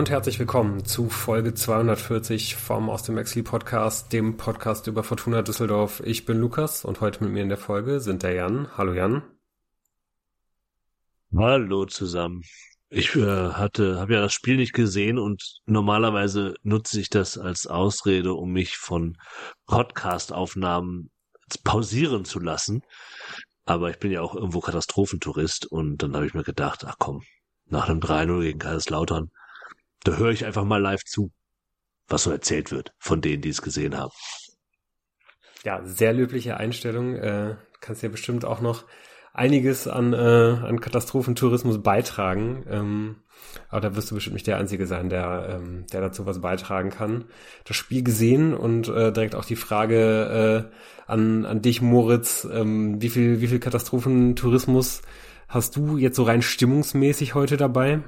und herzlich willkommen zu Folge 240 vom Aus dem Exil Podcast, dem Podcast über Fortuna Düsseldorf. Ich bin Lukas und heute mit mir in der Folge sind der Jan. Hallo Jan. Hallo zusammen. Ich habe ja das Spiel nicht gesehen und normalerweise nutze ich das als Ausrede, um mich von Podcast-Aufnahmen pausieren zu lassen. Aber ich bin ja auch irgendwo Katastrophentourist und dann habe ich mir gedacht, ach komm, nach einem 3-0 gegen Kaiserslautern, da höre ich einfach mal live zu, was so erzählt wird von denen, die es gesehen haben. Ja, sehr löbliche Einstellung. Kannst ja bestimmt auch noch einiges an Katastrophentourismus beitragen. Aber da wirst du bestimmt nicht der Einzige sein, der dazu was beitragen kann. Das Spiel gesehen und direkt auch die Frage an dich, Moritz. Wie viel Katastrophentourismus hast du jetzt so rein stimmungsmäßig heute dabei?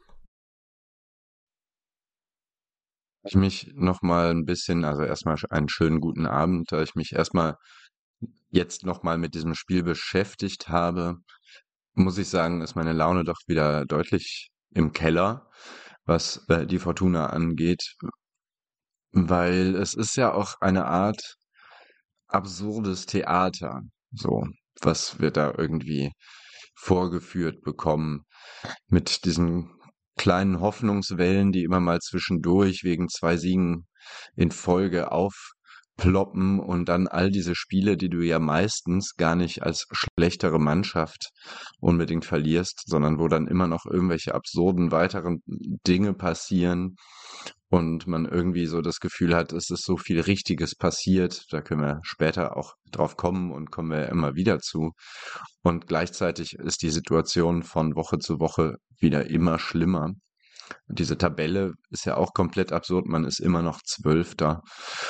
Ich mich noch mal ein bisschen, also erstmal einen schönen guten Abend, da ich mich erstmal jetzt noch mal mit diesem Spiel beschäftigt habe, muss ich sagen, ist meine Laune doch wieder deutlich im Keller, was die Fortuna angeht, weil es ist ja auch eine Art absurdes Theater, so, was wir da irgendwie vorgeführt bekommen mit diesen kleinen Hoffnungswellen, die immer mal zwischendurch wegen 2 Siegen in Folge aufploppen und dann all diese Spiele, die du ja meistens gar nicht als schlechtere Mannschaft unbedingt verlierst, sondern wo dann immer noch irgendwelche absurden weiteren Dinge passieren und man irgendwie so das Gefühl hat, es ist so viel Richtiges passiert. Da können wir später auch drauf kommen und kommen wir immer wieder zu. Und gleichzeitig ist die Situation von Woche zu Woche wieder immer schlimmer. Diese Tabelle ist ja auch komplett absurd. Man ist immer noch Zwölfter.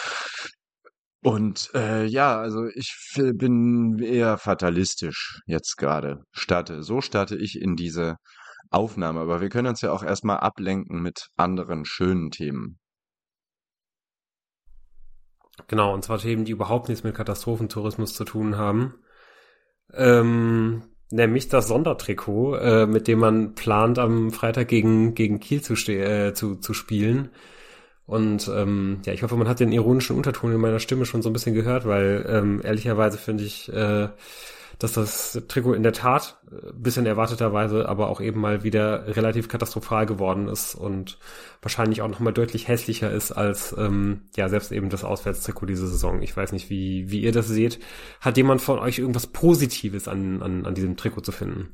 Und ja, also ich bin eher fatalistisch jetzt gerade. So starte ich in diese Aufnahme. Aber wir können uns ja auch erstmal ablenken mit anderen schönen Themen. Genau, und zwar Themen, die überhaupt nichts mit Katastrophentourismus zu tun haben. Nämlich das Sondertrikot, mit dem man plant, am Freitag gegen Kiel zu spielen. Und ja, ich hoffe, man hat den ironischen Unterton in meiner Stimme schon so ein bisschen gehört, weil ehrlicherweise finde ich, dass das Trikot in der Tat bisschen erwarteterweise, aber auch eben mal wieder relativ katastrophal geworden ist und wahrscheinlich auch nochmal deutlich hässlicher ist als ja selbst eben das Auswärtstrikot diese Saison. Ich weiß nicht, wie ihr das seht. Hat jemand von euch irgendwas Positives an diesem Trikot zu finden?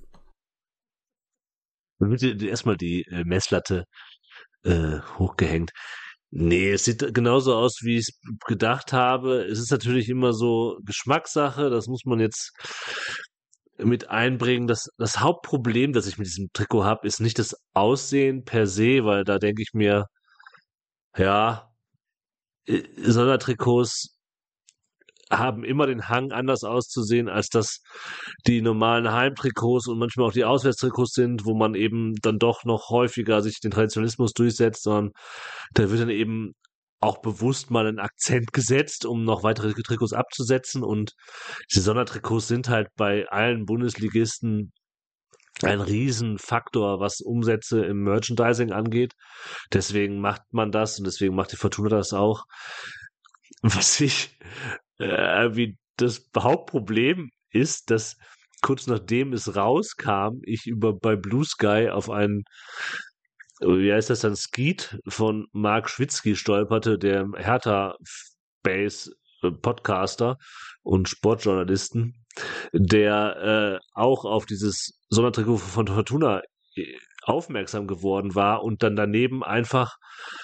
Dann wird erstmal die Messlatte hochgehängt. Nee, es sieht genauso aus, wie ich es gedacht habe. Es ist natürlich immer so Geschmackssache, das muss man jetzt mit einbringen. Das Hauptproblem, das ich mit diesem Trikot habe, ist nicht das Aussehen per se, weil da denke ich mir, ja, Sondertrikots haben immer den Hang, anders auszusehen, als das die normalen Heimtrikots und manchmal auch die Auswärtstrikots sind, wo man eben dann doch noch häufiger sich den Traditionalismus durchsetzt, sondern da wird dann eben auch bewusst mal ein Akzent gesetzt, um noch weitere Trikots abzusetzen. Und diese Sondertrikots sind halt bei allen Bundesligisten ein Riesenfaktor, was Umsätze im Merchandising angeht. Deswegen macht man das und deswegen macht die Fortuna das auch. Was ich wie das Hauptproblem ist, dass kurz nachdem es rauskam, ich bei Blue Sky auf einen, wie heißt das dann, Skeet von Mark Schwitzky stolperte, der Hertha-Base Podcaster und Sportjournalisten, der auch auf dieses Sondertrikot von Fortuna aufmerksam geworden war und dann daneben einfach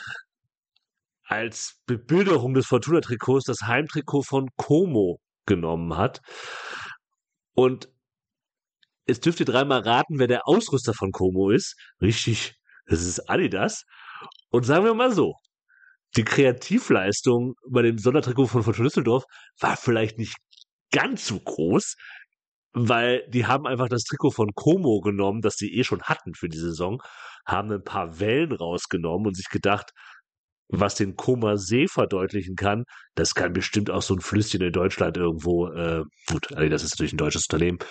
als Bebilderung des Fortuna-Trikots das Heimtrikot von Como genommen hat. Und jetzt dürft ihr dreimal raten, wer der Ausrüster von Como ist. Richtig, das ist Adidas. Und sagen wir mal so, die Kreativleistung bei dem Sondertrikot von Fortuna Düsseldorf war vielleicht nicht ganz so groß, weil die haben einfach das Trikot von Como genommen, das sie schon hatten für die Saison, haben ein paar Wellen rausgenommen und sich gedacht, was den Comer See verdeutlichen kann, das kann bestimmt auch so ein Flüsschen in Deutschland irgendwo, gut, also das ist natürlich ein deutsches Unternehmen,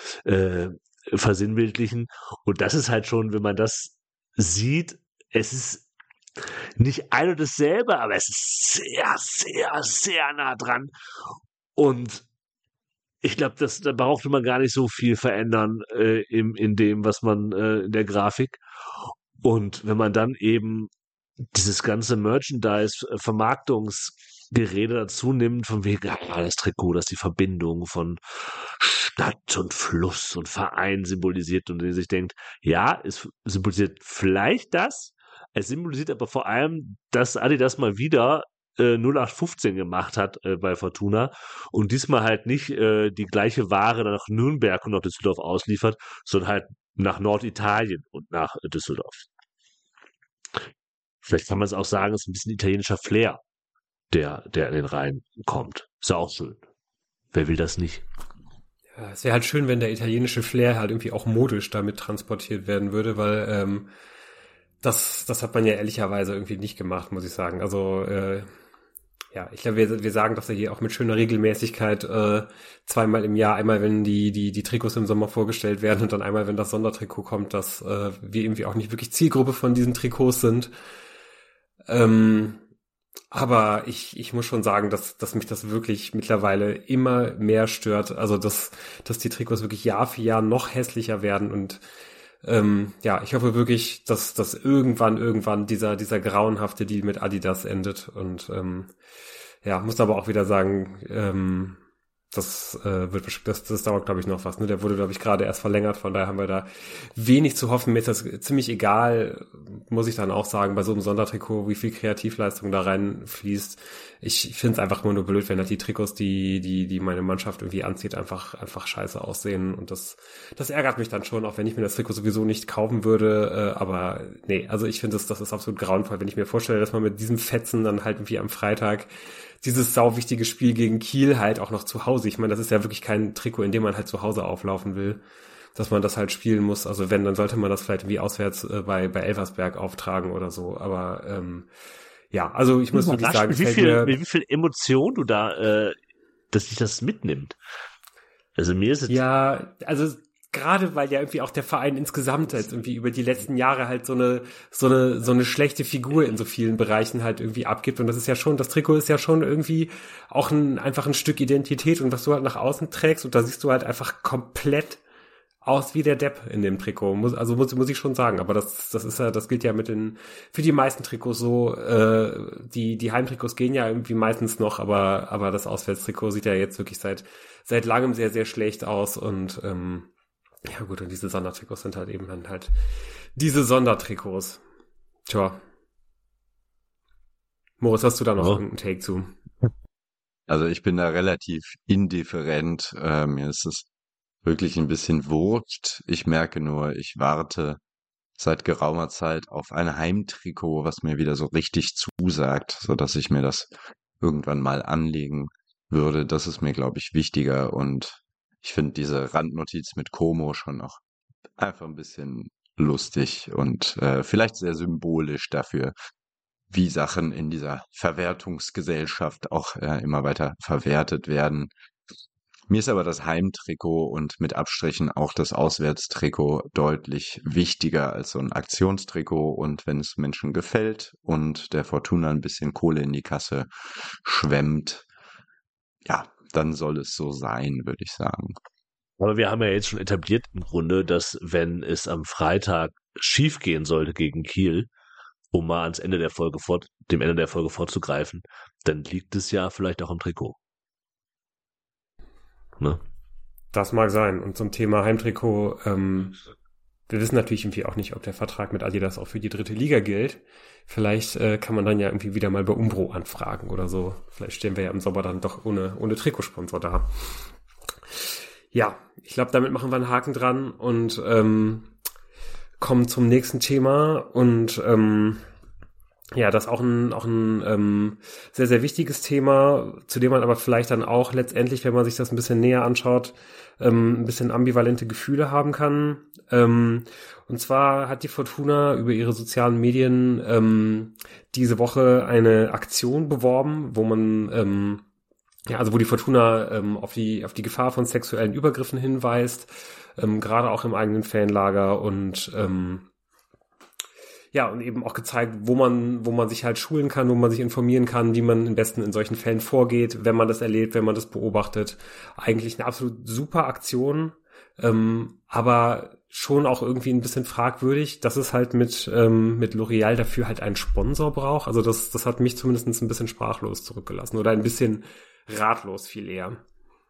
versinnbildlichen. Und das ist halt schon, wenn man das sieht, es ist nicht ein und dasselbe, aber es ist sehr, sehr, sehr nah dran. Und ich glaube, da brauchte man gar nicht so viel verändern in dem, was man in der Grafik. Und wenn man dann eben dieses ganze Merchandise-Vermarktungsgerede dazu nimmt, von wegen, das Trikot, das die Verbindung von Stadt und Fluss und Verein symbolisiert und sich denkt, ja, es symbolisiert vielleicht das, es symbolisiert aber vor allem, dass Adidas mal wieder 0815 gemacht hat bei Fortuna und diesmal halt nicht die gleiche Ware nach Nürnberg und nach Düsseldorf ausliefert, sondern halt nach Norditalien und nach Düsseldorf. Vielleicht kann man es auch sagen, es ist ein bisschen italienischer Flair, der in den Rhein kommt. Ist ja auch schön. Wer will das nicht? Ja, es wäre halt schön, wenn der italienische Flair halt irgendwie auch modisch damit transportiert werden würde, weil das hat man ja ehrlicherweise irgendwie nicht gemacht, muss ich sagen. Also ja, ich glaube, wir sagen das ja hier auch mit schöner Regelmäßigkeit zweimal im Jahr, einmal wenn die Trikots im Sommer vorgestellt werden und dann einmal, wenn das Sondertrikot kommt, dass wir irgendwie auch nicht wirklich Zielgruppe von diesen Trikots sind. Aber ich muss schon sagen, dass mich das wirklich mittlerweile immer mehr stört. Also dass die Trikots wirklich Jahr für Jahr noch hässlicher werden und ja, ich hoffe wirklich, dass irgendwann dieser grauenhafte Deal mit Adidas endet und ja, muss aber auch wieder sagen, das dauert, glaube ich, noch was. Ne? Der wurde, glaube ich, gerade erst verlängert, von daher haben wir da wenig zu hoffen. Mir ist das ziemlich egal, muss ich dann auch sagen, bei so einem Sondertrikot, wie viel Kreativleistung da reinfließt. Ich finde es einfach nur blöd, wenn halt die Trikots, die meine Mannschaft irgendwie anzieht, einfach scheiße aussehen. Und das ärgert mich dann schon, auch wenn ich mir das Trikot sowieso nicht kaufen würde. Aber nee, also ich finde, das ist absolut grauenvoll, wenn ich mir vorstelle, dass man mit diesem Fetzen dann halt irgendwie am Freitag dieses sauwichtige Spiel gegen Kiel halt auch noch zu Hause. Ich meine, das ist ja wirklich kein Trikot, in dem man halt zu Hause auflaufen will, dass man das halt spielen muss. Also wenn, dann sollte man das vielleicht irgendwie auswärts bei Elversberg auftragen oder so. Aber ja, also ich muss wirklich sagen, wie viel Emotion du da, dass sich das mitnimmt. Also mir ist es ja, also gerade weil ja irgendwie auch der Verein insgesamt halt irgendwie über die letzten Jahre halt so eine schlechte Figur in so vielen Bereichen halt irgendwie abgibt. Und das Trikot ist ja schon irgendwie auch einfach ein Stück Identität und was du halt nach außen trägst. Und da siehst du halt einfach komplett aus wie der Depp in dem Trikot. Muss ich schon sagen. Aber das gilt ja für die meisten Trikots so. Die Heimtrikots gehen ja irgendwie meistens noch, aber das Auswärtstrikot sieht ja jetzt wirklich seit langem sehr, sehr schlecht aus und ja gut, und diese Sondertrikots sind halt eben dann halt diese Sondertrikots. Tja. Moritz, hast du da noch einen Take zu? Also ich bin da relativ indifferent. Mir ist es wirklich ein bisschen wurscht. Ich merke nur, ich warte seit geraumer Zeit auf ein Heimtrikot, was mir wieder so richtig zusagt, so dass ich mir das irgendwann mal anlegen würde. Das ist mir, glaube ich, wichtiger und ich finde diese Randnotiz mit Como schon noch einfach ein bisschen lustig und vielleicht sehr symbolisch dafür, wie Sachen in dieser Verwertungsgesellschaft auch immer weiter verwertet werden. Mir ist aber das Heimtrikot und mit Abstrichen auch das Auswärtstrikot deutlich wichtiger als so ein Aktionstrikot. Und wenn es Menschen gefällt und der Fortuna ein bisschen Kohle in die Kasse schwemmt, ja, dann soll es so sein, würde ich sagen. Aber wir haben ja jetzt schon etabliert im Grunde, dass wenn es am Freitag schief gehen sollte gegen Kiel, um mal dem Ende der Folge vorzugreifen, dann liegt es ja vielleicht auch am Trikot. Ne? Das mag sein. Und zum Thema Heimtrikot, wir wissen natürlich irgendwie auch nicht, ob der Vertrag mit Adidas auch für die 3. Liga gilt. Vielleicht kann man dann ja irgendwie wieder mal bei Umbro anfragen oder so. Vielleicht stehen wir ja im Sommer dann doch ohne Trikotsponsor da. Ja, ich glaube, damit machen wir einen Haken dran und kommen zum nächsten Thema. Und ja, das ist auch ein sehr, sehr wichtiges Thema, zu dem man aber vielleicht dann auch letztendlich, wenn man sich das ein bisschen näher anschaut, ein bisschen ambivalente Gefühle haben kann. Und zwar hat die Fortuna über ihre sozialen Medien diese Woche eine Aktion beworben, wo man wo die Fortuna auf die Gefahr von sexuellen Übergriffen hinweist, gerade auch im eigenen Fanlager und ja, und eben auch gezeigt, wo man sich halt schulen kann, wo man sich informieren kann, wie man am besten in solchen Fällen vorgeht, wenn man das erlebt, wenn man das beobachtet. Eigentlich eine absolut super Aktion, aber schon auch irgendwie ein bisschen fragwürdig, dass es halt mit L'Oreal dafür halt einen Sponsor braucht. Also das hat mich zumindest ein bisschen sprachlos zurückgelassen oder ein bisschen ratlos viel eher.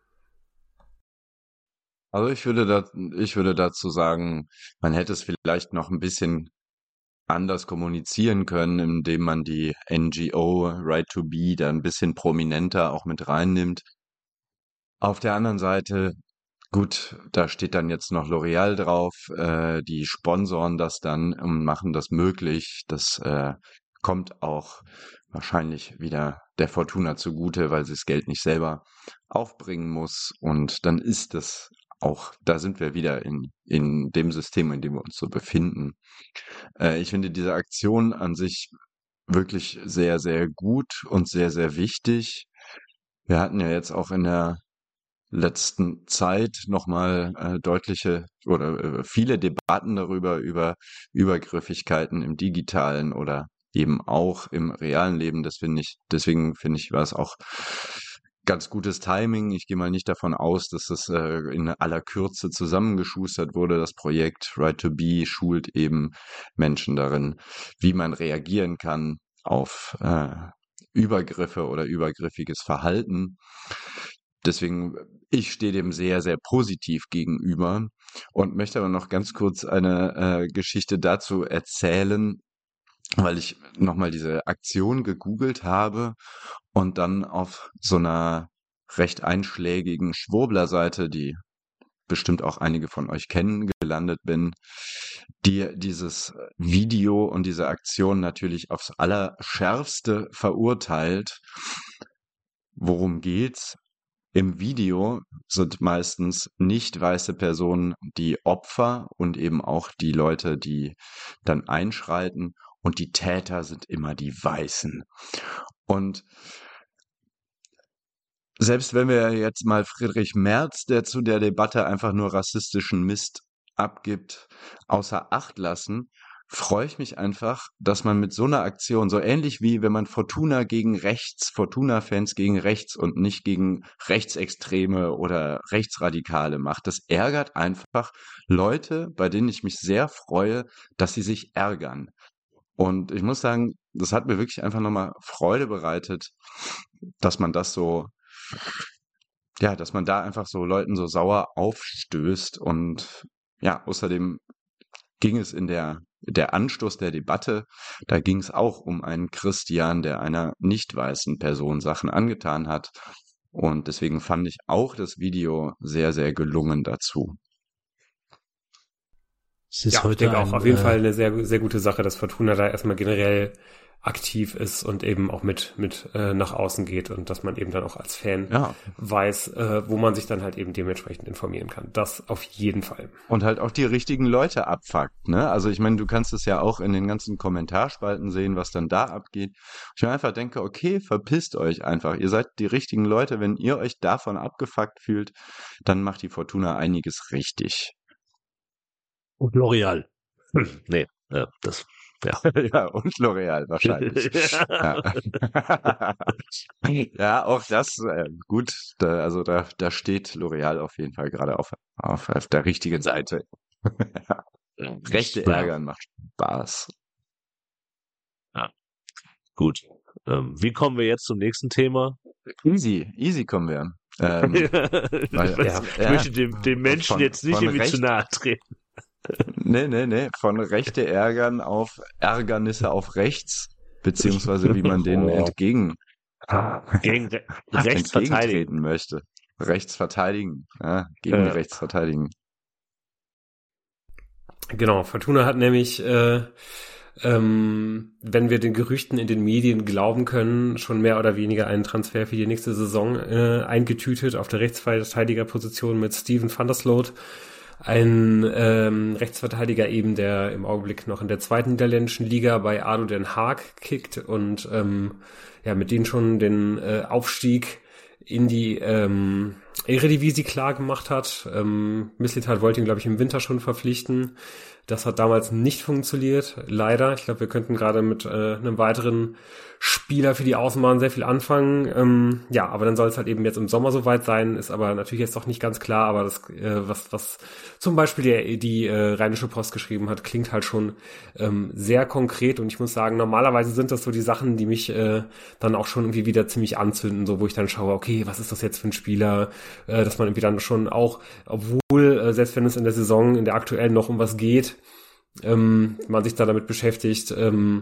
Also ich würde dazu sagen, man hätte es vielleicht noch ein bisschen anders kommunizieren können, indem man die NGO Right to Be da ein bisschen prominenter auch mit reinnimmt. Auf der anderen Seite, gut, da steht dann jetzt noch L'Oreal drauf, die sponsoren das dann und machen das möglich. Das kommt auch wahrscheinlich wieder der Fortuna zugute, weil sie das Geld nicht selber aufbringen muss. Und dann ist das auch, da sind wir wieder in dem System, in dem wir uns so befinden. Ich finde diese Aktion an sich wirklich sehr, sehr gut und sehr, sehr wichtig. Wir hatten ja jetzt auch in der letzten Zeit nochmal deutliche oder viele Debatten darüber, über Übergriffigkeiten im Digitalen oder eben auch im realen Leben. Deswegen finde ich, war es auch ganz gutes Timing. Ich gehe mal nicht davon aus, dass es in aller Kürze zusammengeschustert wurde. Das Projekt Right to Be schult eben Menschen darin, wie man reagieren kann auf Übergriffe oder übergriffiges Verhalten. Deswegen, ich stehe dem sehr, sehr positiv gegenüber und möchte aber noch ganz kurz eine Geschichte dazu erzählen, weil ich nochmal diese Aktion gegoogelt habe und dann auf so einer recht einschlägigen Schwurbler-Seite, die bestimmt auch einige von euch kennen, gelandet bin, die dieses Video und diese Aktion natürlich aufs Allerschärfste verurteilt. Worum geht's? Im Video sind meistens nicht weiße Personen die Opfer und eben auch die Leute, die dann einschreiten, und die Täter sind immer die Weißen. Und selbst wenn wir jetzt mal Friedrich Merz, der zu der Debatte einfach nur rassistischen Mist abgibt, außer Acht lassen, freue ich mich einfach, dass man mit so einer Aktion, so ähnlich wie wenn man Fortuna gegen rechts, Fortuna-Fans gegen rechts und nicht gegen Rechtsextreme oder Rechtsradikale macht, das ärgert einfach Leute, bei denen ich mich sehr freue, dass sie sich ärgern. Und ich muss sagen, das hat mir wirklich einfach nochmal Freude bereitet, dass man das so, ja, dass man da einfach so Leuten so sauer aufstößt. Und ja, außerdem ging es in der Anstoß der Debatte, da ging es auch um einen Christian, der einer nicht weißen Person Sachen angetan hat. Und deswegen fand ich auch das Video sehr, sehr gelungen dazu. Ja, ich denke auch auf jeden Fall eine sehr, sehr gute Sache, dass Fortuna da erstmal generell aktiv ist und eben auch mit nach außen geht und dass man eben dann auch als Fan weiß, wo man sich dann halt eben dementsprechend informieren kann. Das auf jeden Fall. Und halt auch die richtigen Leute abfuckt, ne? Also ich meine, du kannst es ja auch in den ganzen Kommentarspalten sehen, was dann da abgeht. Ich mir einfach denke, okay, verpisst euch einfach. Ihr seid die richtigen Leute. Wenn ihr euch davon abgefuckt fühlt, dann macht die Fortuna einiges richtig. Und L'Oreal. Nee, das, ja. Ja, und L'Oreal wahrscheinlich. Ja. Ja, auch das, gut, da steht L'Oreal auf jeden Fall gerade auf der richtigen Seite. Rechte ärgern macht Spaß. Ja, gut. Wie kommen wir jetzt zum nächsten Thema? Easy kommen wir. Ich möchte dem Menschen jetzt nicht irgendwie zu nahe treten. Nee. Von Rechte ärgern auf Ärgernisse auf rechts, beziehungsweise wie man denen entgegentreten möchte. Rechts verteidigen, ja, gegen rechts verteidigen. Genau, Fortuna hat nämlich, wenn wir den Gerüchten in den Medien glauben können, schon mehr oder weniger einen Transfer für die nächste Saison eingetütet auf der Rechtsverteidigerposition mit Steven van der Sloot. Ein Rechtsverteidiger eben, der im Augenblick noch in der zweiten niederländischen Liga bei ADO Den Haag kickt und mit denen schon den Aufstieg in die Eredivisie klar gemacht hat. Mislintat wollte ihn, glaube ich, im Winter schon verpflichten. Das hat damals nicht funktioniert, leider. Ich glaube, wir könnten gerade mit einem weiteren Spieler für die Außenbahn sehr viel anfangen. Ja, aber dann soll es halt eben jetzt im Sommer soweit sein, ist aber natürlich jetzt doch nicht ganz klar, aber das, was zum Beispiel die Rheinische Post geschrieben hat, klingt halt schon sehr konkret, und ich muss sagen, normalerweise sind das so die Sachen, die mich dann auch schon irgendwie wieder ziemlich anzünden, so wo ich dann schaue, okay, was ist das jetzt für ein Spieler, dass man irgendwie dann schon auch, obwohl, selbst wenn es in der Saison, in der aktuellen noch um was geht, man sich da damit beschäftigt,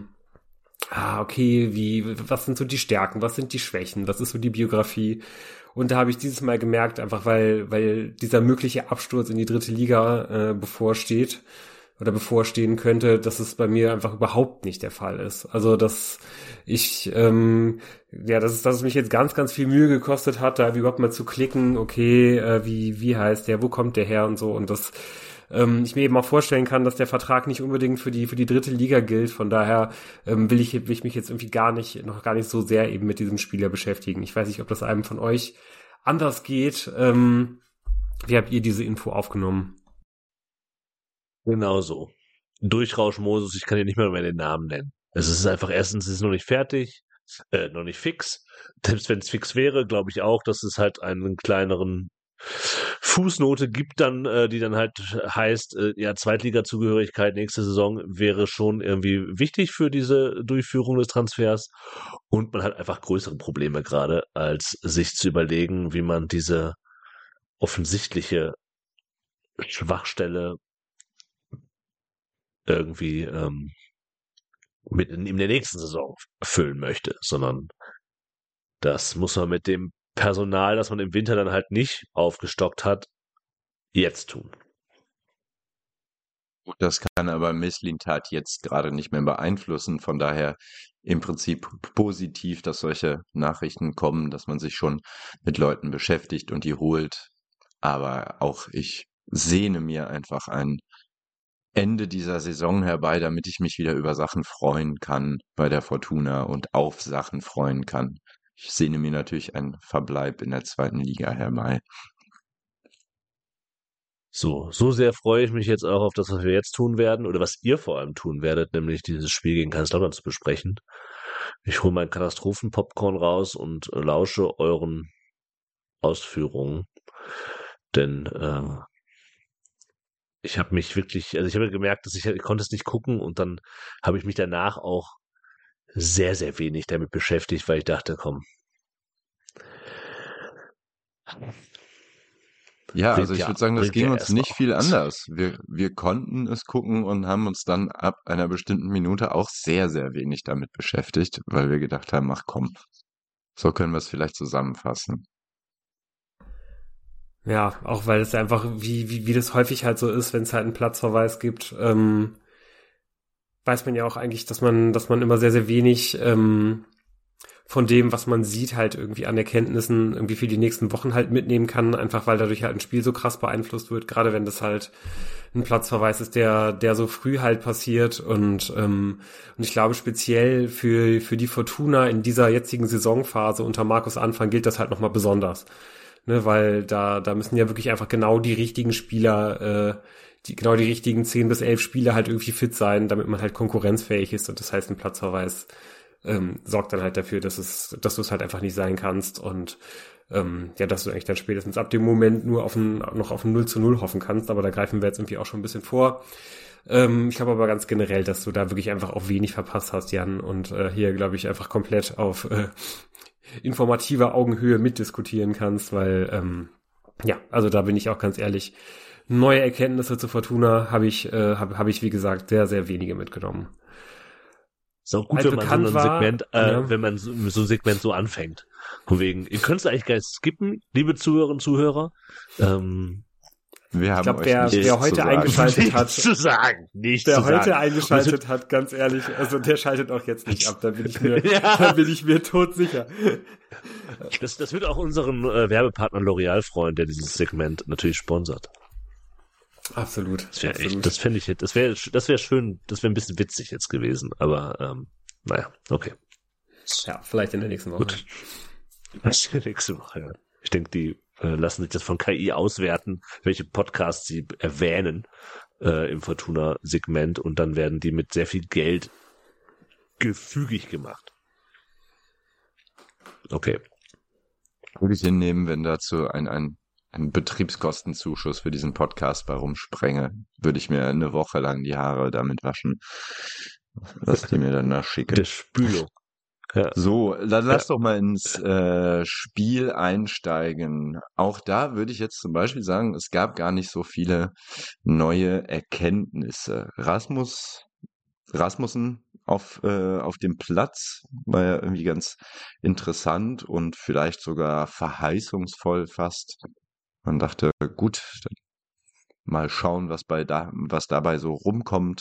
okay, was sind so die Stärken, was sind die Schwächen, was ist so die Biografie? Und da habe ich dieses Mal gemerkt, einfach weil dieser mögliche Absturz in die 3. Liga bevorsteht oder bevorstehen könnte, dass es bei mir einfach überhaupt nicht der Fall ist. Also dass dass es mich jetzt ganz, ganz viel Mühe gekostet hat, da überhaupt mal zu klicken, okay, wie heißt der, wo kommt der her und so, und das ich mir eben auch vorstellen kann, dass der Vertrag nicht unbedingt für die 3. Liga gilt. Von daher will ich mich jetzt irgendwie noch gar nicht so sehr eben mit diesem Spieler beschäftigen. Ich weiß nicht, ob das einem von euch anders geht. Wie habt ihr diese Info aufgenommen? Genau so. Durchrausch Moses, ich kann dir nicht mehr den Namen nennen. Es ist einfach, erstens, es ist noch nicht fertig, noch nicht fix. Selbst wenn es fix wäre, glaube ich auch, dass es halt einen kleineren Fußnote gibt dann, die dann halt heißt, Zweitliga-Zugehörigkeit nächste Saison wäre schon irgendwie wichtig für diese Durchführung des Transfers, und man hat einfach größere Probleme gerade, als sich zu überlegen, wie man diese offensichtliche Schwachstelle irgendwie in der nächsten Saison füllen möchte, sondern das muss man mit dem Personal, das man im Winter dann halt nicht aufgestockt hat, jetzt tun. Das kann aber Mislintat jetzt gerade nicht mehr beeinflussen. Von daher im Prinzip positiv, dass solche Nachrichten kommen, dass man sich schon mit Leuten beschäftigt und die holt. Aber auch ich sehne mir einfach ein Ende dieser Saison herbei, damit ich mich wieder über Sachen freuen kann bei der Fortuna und auf Sachen freuen kann. Ich sehne mir natürlich einen Verbleib in der 2. Liga herbei. So sehr freue ich mich jetzt auch auf das, was wir jetzt tun werden, oder was ihr vor allem tun werdet, nämlich dieses Spiel gegen Kaiserslautern zu besprechen. Ich hole meinen Katastrophen-Popcorn raus und lausche euren Ausführungen, denn ich habe mich wirklich, also ich habe gemerkt, dass ich konnte es nicht gucken, und dann habe ich mich danach auch sehr, sehr wenig damit beschäftigt, weil ich dachte, komm. Ja, also ich würde sagen, das ging uns nicht viel anders. Wir konnten es gucken und haben uns dann ab einer bestimmten Minute auch sehr, sehr wenig damit beschäftigt, weil wir gedacht haben, ach komm, so können wir es vielleicht zusammenfassen. Ja, auch weil es einfach, wie das häufig halt so ist, wenn es halt einen Platzverweis gibt, weiß man ja auch eigentlich, dass man immer sehr, sehr wenig von dem, was man sieht, halt irgendwie an Erkenntnissen irgendwie für die nächsten Wochen halt mitnehmen kann, einfach weil dadurch halt ein Spiel so krass beeinflusst wird, gerade wenn das halt ein Platzverweis ist, der so früh halt passiert, und ich glaube speziell für die Fortuna in dieser jetzigen Saisonphase unter Markus Anfang gilt das halt nochmal besonders, ne, weil da müssen ja wirklich einfach genau die richtigen Spieler, die richtigen 10 bis 11 Spieler halt irgendwie fit sein, damit man halt konkurrenzfähig ist, und das heißt, ein Platzverweis sorgt dann halt dafür, dass du es halt einfach nicht sein kannst, und dass du eigentlich dann spätestens ab dem Moment nur noch auf ein 0:0 hoffen kannst, aber da greifen wir jetzt irgendwie auch schon ein bisschen vor. Ich glaube aber ganz generell, dass du da wirklich einfach auch wenig verpasst hast, Jan, und hier, glaube ich, einfach komplett auf informativer Augenhöhe mitdiskutieren kannst, weil also da bin ich auch ganz ehrlich, neue Erkenntnisse zu Fortuna habe ich, wie gesagt, sehr, sehr wenige mitgenommen. Ist auch gut, wenn man so ein Segment, wenn man so ein Segment so anfängt. Von wegen, ihr könnt es eigentlich gar nicht skippen, liebe Zuhörerinnen und Zuhörer. Wir haben, ich glaube, wer heute eingeschaltet hat, eingeschaltet hat, ganz ehrlich, also der schaltet auch jetzt nicht ab, da bin ich mir todsicher. Das wird auch unseren Werbepartner L'Oreal freuen, der dieses Segment natürlich sponsert. Absolut. Das wäre schön, das wäre ein bisschen witzig jetzt gewesen, aber naja, okay. Ja, vielleicht in der nächsten Woche. Gut. Das ist die nächste Woche, ja. Ich denke, die lassen sich das von KI auswerten, welche Podcasts sie erwähnen im Fortuna-Segment, und dann werden die mit sehr viel Geld gefügig gemacht. Okay. Würde ich hinnehmen, wenn dazu ein Betriebskostenzuschuss für diesen Podcast bei rumsprenge, würde ich mir eine Woche lang die Haare damit waschen, was die mir dann schicken. Der Spülung. Ja. So, dann lass doch mal ins Spiel einsteigen. Auch da würde ich jetzt zum Beispiel sagen, es gab gar nicht so viele neue Erkenntnisse. Rasmussen auf dem Platz war ja irgendwie ganz interessant und vielleicht sogar verheißungsvoll fast. Man dachte, gut, dann mal schauen, was dabei so rumkommt.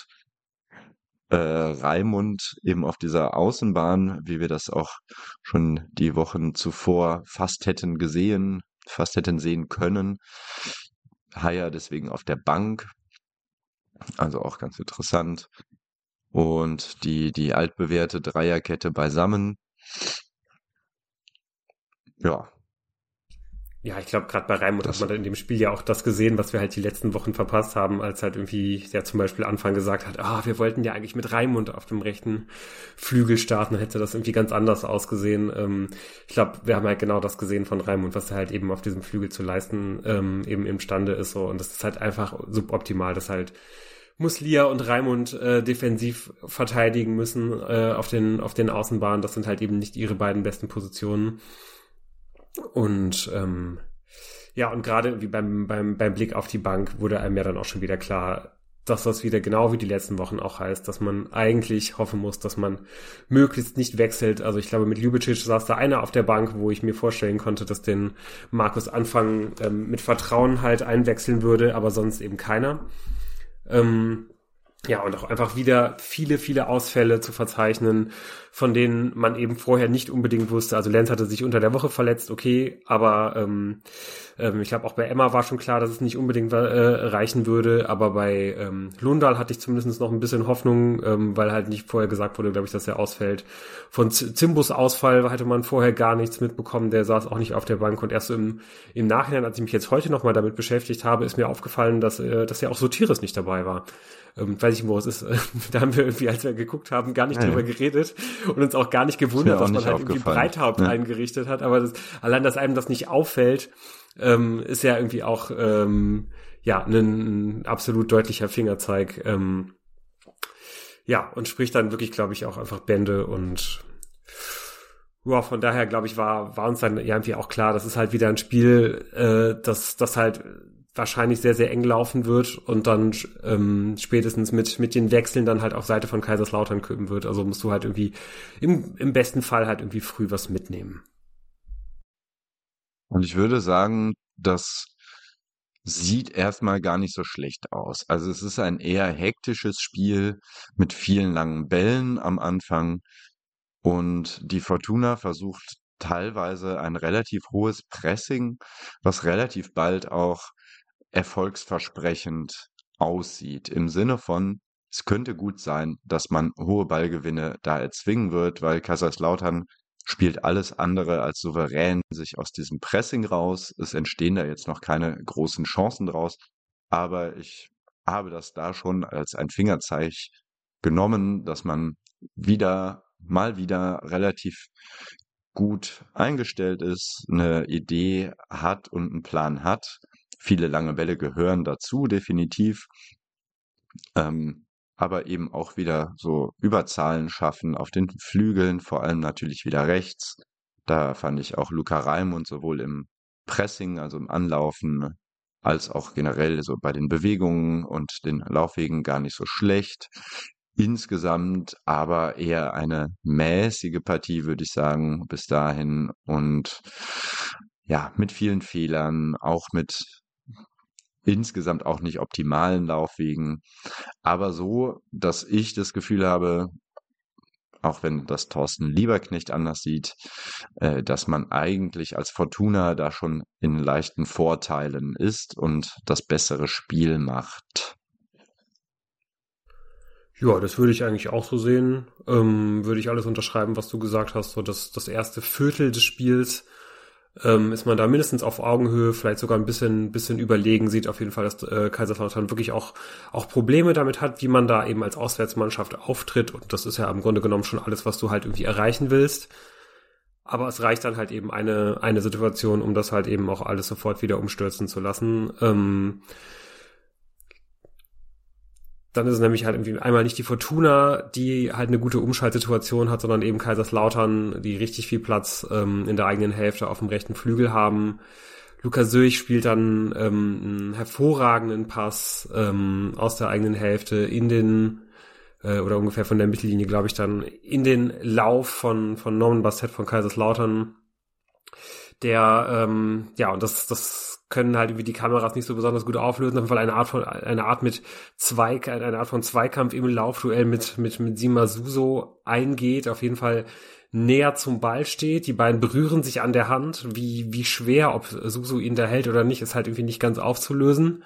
Raimund eben auf dieser Außenbahn, wie wir das auch schon die Wochen zuvor fast hätten sehen können. Haier deswegen auf der Bank, also auch ganz interessant. Und die altbewährte Dreierkette beisammen. Ja. Ja, ich glaube, gerade bei Raimund hat man dann in dem Spiel ja auch das gesehen, was wir halt die letzten Wochen verpasst haben, als halt irgendwie der zum Beispiel Anfang gesagt hat, wir wollten ja eigentlich mit Raimund auf dem rechten Flügel starten, dann hätte das irgendwie ganz anders ausgesehen. Ich glaube, wir haben halt genau das gesehen von Raimund, was er halt eben auf diesem Flügel zu leisten eben imstande ist. So. Und das ist halt einfach suboptimal, dass halt Muslia und Raimund defensiv verteidigen müssen auf den Außenbahnen. Das sind halt eben nicht ihre beiden besten Positionen. Und und gerade wie beim Blick auf die Bank wurde einem ja dann auch schon wieder klar, dass das wieder genau wie die letzten Wochen auch heißt, dass man eigentlich hoffen muss, dass man möglichst nicht wechselt. Also ich glaube, mit Ljubicic saß da einer auf der Bank, wo ich mir vorstellen konnte, dass den Markus Anfang mit Vertrauen halt einwechseln würde, aber sonst eben keiner. Und auch einfach wieder viele, viele Ausfälle zu verzeichnen, von denen man eben vorher nicht unbedingt wusste. Also Lenz hatte sich unter der Woche verletzt, okay, aber ich glaube auch bei Emma war schon klar, dass es nicht unbedingt reichen würde, aber bei Lundahl hatte ich zumindest noch ein bisschen Hoffnung, weil halt nicht vorher gesagt wurde, glaube ich, dass er ausfällt. Von Zimbus Ausfall hatte man vorher gar nichts mitbekommen, der saß auch nicht auf der Bank, und erst so im Nachhinein, als ich mich jetzt heute nochmal damit beschäftigt habe, ist mir aufgefallen, dass ja auch Sotiris nicht dabei war. Weiß ich, wo es ist. Da haben wir irgendwie, als wir geguckt haben, gar nicht drüber geredet und uns auch gar nicht gewundert, dass man halt irgendwie Breithaupt eingerichtet hat. Aber allein, dass einem das nicht auffällt, ist ja irgendwie auch ein absolut deutlicher Fingerzeig. Und spricht dann wirklich, glaube ich, auch einfach Bände. Und von daher, glaube ich, war uns dann ja irgendwie auch klar, das ist halt wieder ein Spiel, das halt wahrscheinlich sehr, sehr eng laufen wird und dann spätestens mit den Wechseln dann halt auf Seite von Kaiserslautern kippen wird. Also musst du halt irgendwie im besten Fall halt irgendwie früh was mitnehmen. Und ich würde sagen, das sieht erstmal gar nicht so schlecht aus. Also es ist ein eher hektisches Spiel mit vielen langen Bällen am Anfang, und die Fortuna versucht teilweise ein relativ hohes Pressing, was relativ bald auch erfolgsversprechend aussieht. Im Sinne von, es könnte gut sein, dass man hohe Ballgewinne da erzwingen wird, weil Kaiserslautern spielt alles andere als souverän sich aus diesem Pressing raus. Es entstehen da jetzt noch keine großen Chancen draus, aber ich habe das da schon als ein Fingerzeig genommen, dass man mal wieder relativ gut eingestellt ist, eine Idee hat und einen Plan hat. Viele lange Bälle gehören dazu, definitiv. Aber eben auch wieder so Überzahlen schaffen auf den Flügeln, vor allem natürlich wieder rechts. Da fand ich auch Luca Raimund sowohl im Pressing, also im Anlaufen, als auch generell so bei den Bewegungen und den Laufwegen gar nicht so schlecht. Insgesamt aber eher eine mäßige Partie, würde ich sagen, bis dahin. Und ja, mit vielen Fehlern, auch mit insgesamt auch nicht optimalen Laufwegen. Aber so, dass ich das Gefühl habe, auch wenn das Thorsten Lieberknecht anders sieht, dass man eigentlich als Fortuna da schon in leichten Vorteilen ist und das bessere Spiel macht. Ja, das würde ich eigentlich auch so sehen. Würde ich alles unterschreiben, was du gesagt hast. So das erste Viertel des Spiels ist man da mindestens auf Augenhöhe, vielleicht sogar ein bisschen überlegen, sieht auf jeden Fall, dass Kaiserslautern wirklich auch Probleme damit hat, wie man da eben als Auswärtsmannschaft auftritt. Und das ist ja im Grunde genommen schon alles, was du halt irgendwie erreichen willst. Aber es reicht dann halt eben eine Situation, um das halt eben auch alles sofort wieder umstürzen zu lassen. Dann ist es nämlich halt irgendwie einmal nicht die Fortuna, die halt eine gute Umschaltsituation hat, sondern eben Kaiserslautern, die richtig viel Platz in der eigenen Hälfte auf dem rechten Flügel haben. Luka Söch spielt dann einen hervorragenden Pass aus der eigenen Hälfte in den oder ungefähr von der Mittellinie, glaube ich, dann in den Lauf von Norman Basset von Kaiserslautern. Der, und das können halt irgendwie die Kameras nicht so besonders gut auflösen. Auf jeden Fall eine Art von Zweikampf im Laufduell mit Sima Suso eingeht, auf jeden Fall näher zum Ball steht. Die beiden berühren sich an der Hand. Wie schwer, ob Suso ihn da hält oder nicht, ist halt irgendwie nicht ganz aufzulösen.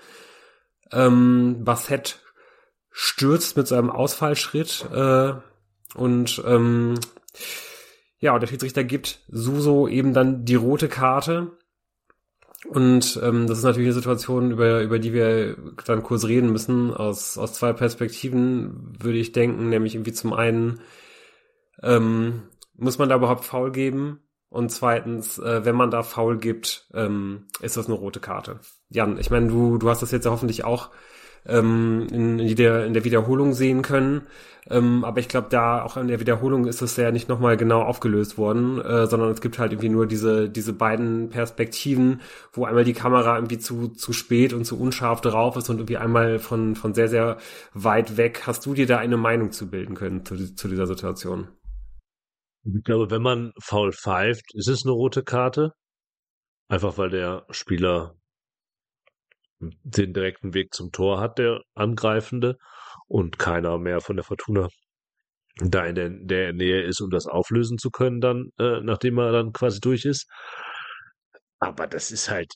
Basset stürzt mit seinem Ausfallschritt und der Schiedsrichter gibt Suso eben dann die rote Karte. Und das ist natürlich eine Situation, über die wir dann kurz reden müssen, aus zwei Perspektiven, würde ich denken. Nämlich irgendwie zum einen, muss man da überhaupt Foul geben? Und zweitens, wenn man da Foul gibt, ist das eine rote Karte. Jan, ich meine, du hast das jetzt ja hoffentlich auch in der Wiederholung sehen können. Aber ich glaube, da auch in der Wiederholung ist es ja nicht nochmal genau aufgelöst worden, sondern es gibt halt irgendwie nur diese beiden Perspektiven, wo einmal die Kamera irgendwie zu spät und zu unscharf drauf ist und irgendwie einmal von sehr, sehr weit weg. Hast du dir da eine Meinung zu bilden können zu dieser Situation? Ich glaube, wenn man Foul pfeift, ist es eine rote Karte. Einfach weil der Spieler den direkten Weg zum Tor hat, der Angreifende, und keiner mehr von der Fortuna da in der Nähe ist, um das auflösen zu können, dann, nachdem er dann quasi durch ist. Aber das ist halt,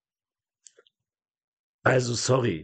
also sorry.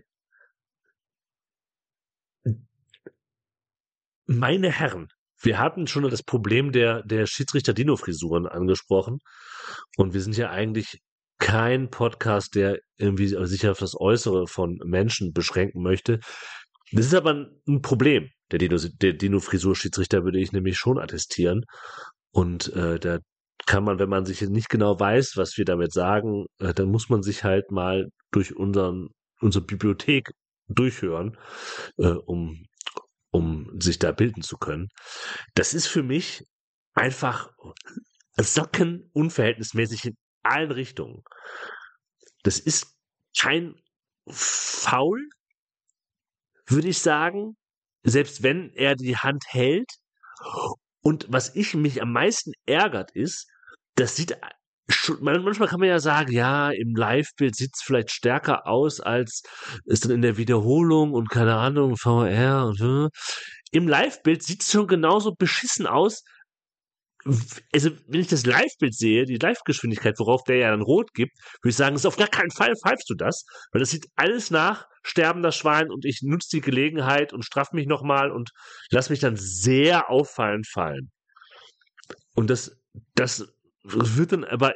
Meine Herren, wir hatten schon das Problem der Schiedsrichter-Dino-Frisuren angesprochen, und wir sind ja eigentlich kein Podcast, der irgendwie sich auf das Äußere von Menschen beschränken möchte. Das ist aber ein Problem. Der Dino-Frisur-Schiedsrichter würde ich nämlich schon attestieren. Und da kann man, wenn man sich nicht genau weiß, was wir damit sagen, dann muss man sich halt mal durch unsere Bibliothek durchhören, um sich da bilden zu können. Das ist für mich einfach sockenunverhältnismäßig in allen Richtungen. Das ist kein Foul, würde ich sagen, selbst wenn er die Hand hält. Und was mich am meisten ärgert ist, das sieht schon, manchmal kann man ja sagen, ja, im Live-Bild sieht es vielleicht stärker aus, als es dann in der Wiederholung und keine Ahnung, VR und im Live-Bild sieht es schon genauso beschissen aus. Also, wenn ich das Live-Bild sehe, die Live-Geschwindigkeit, worauf der ja dann rot gibt, würde ich sagen, ist auf gar keinen Fall pfeifst du das, weil das sieht alles nach sterbender Schwein, und ich nutze die Gelegenheit und straff mich nochmal und lass mich dann sehr auffallend fallen. Und das wird dann aber,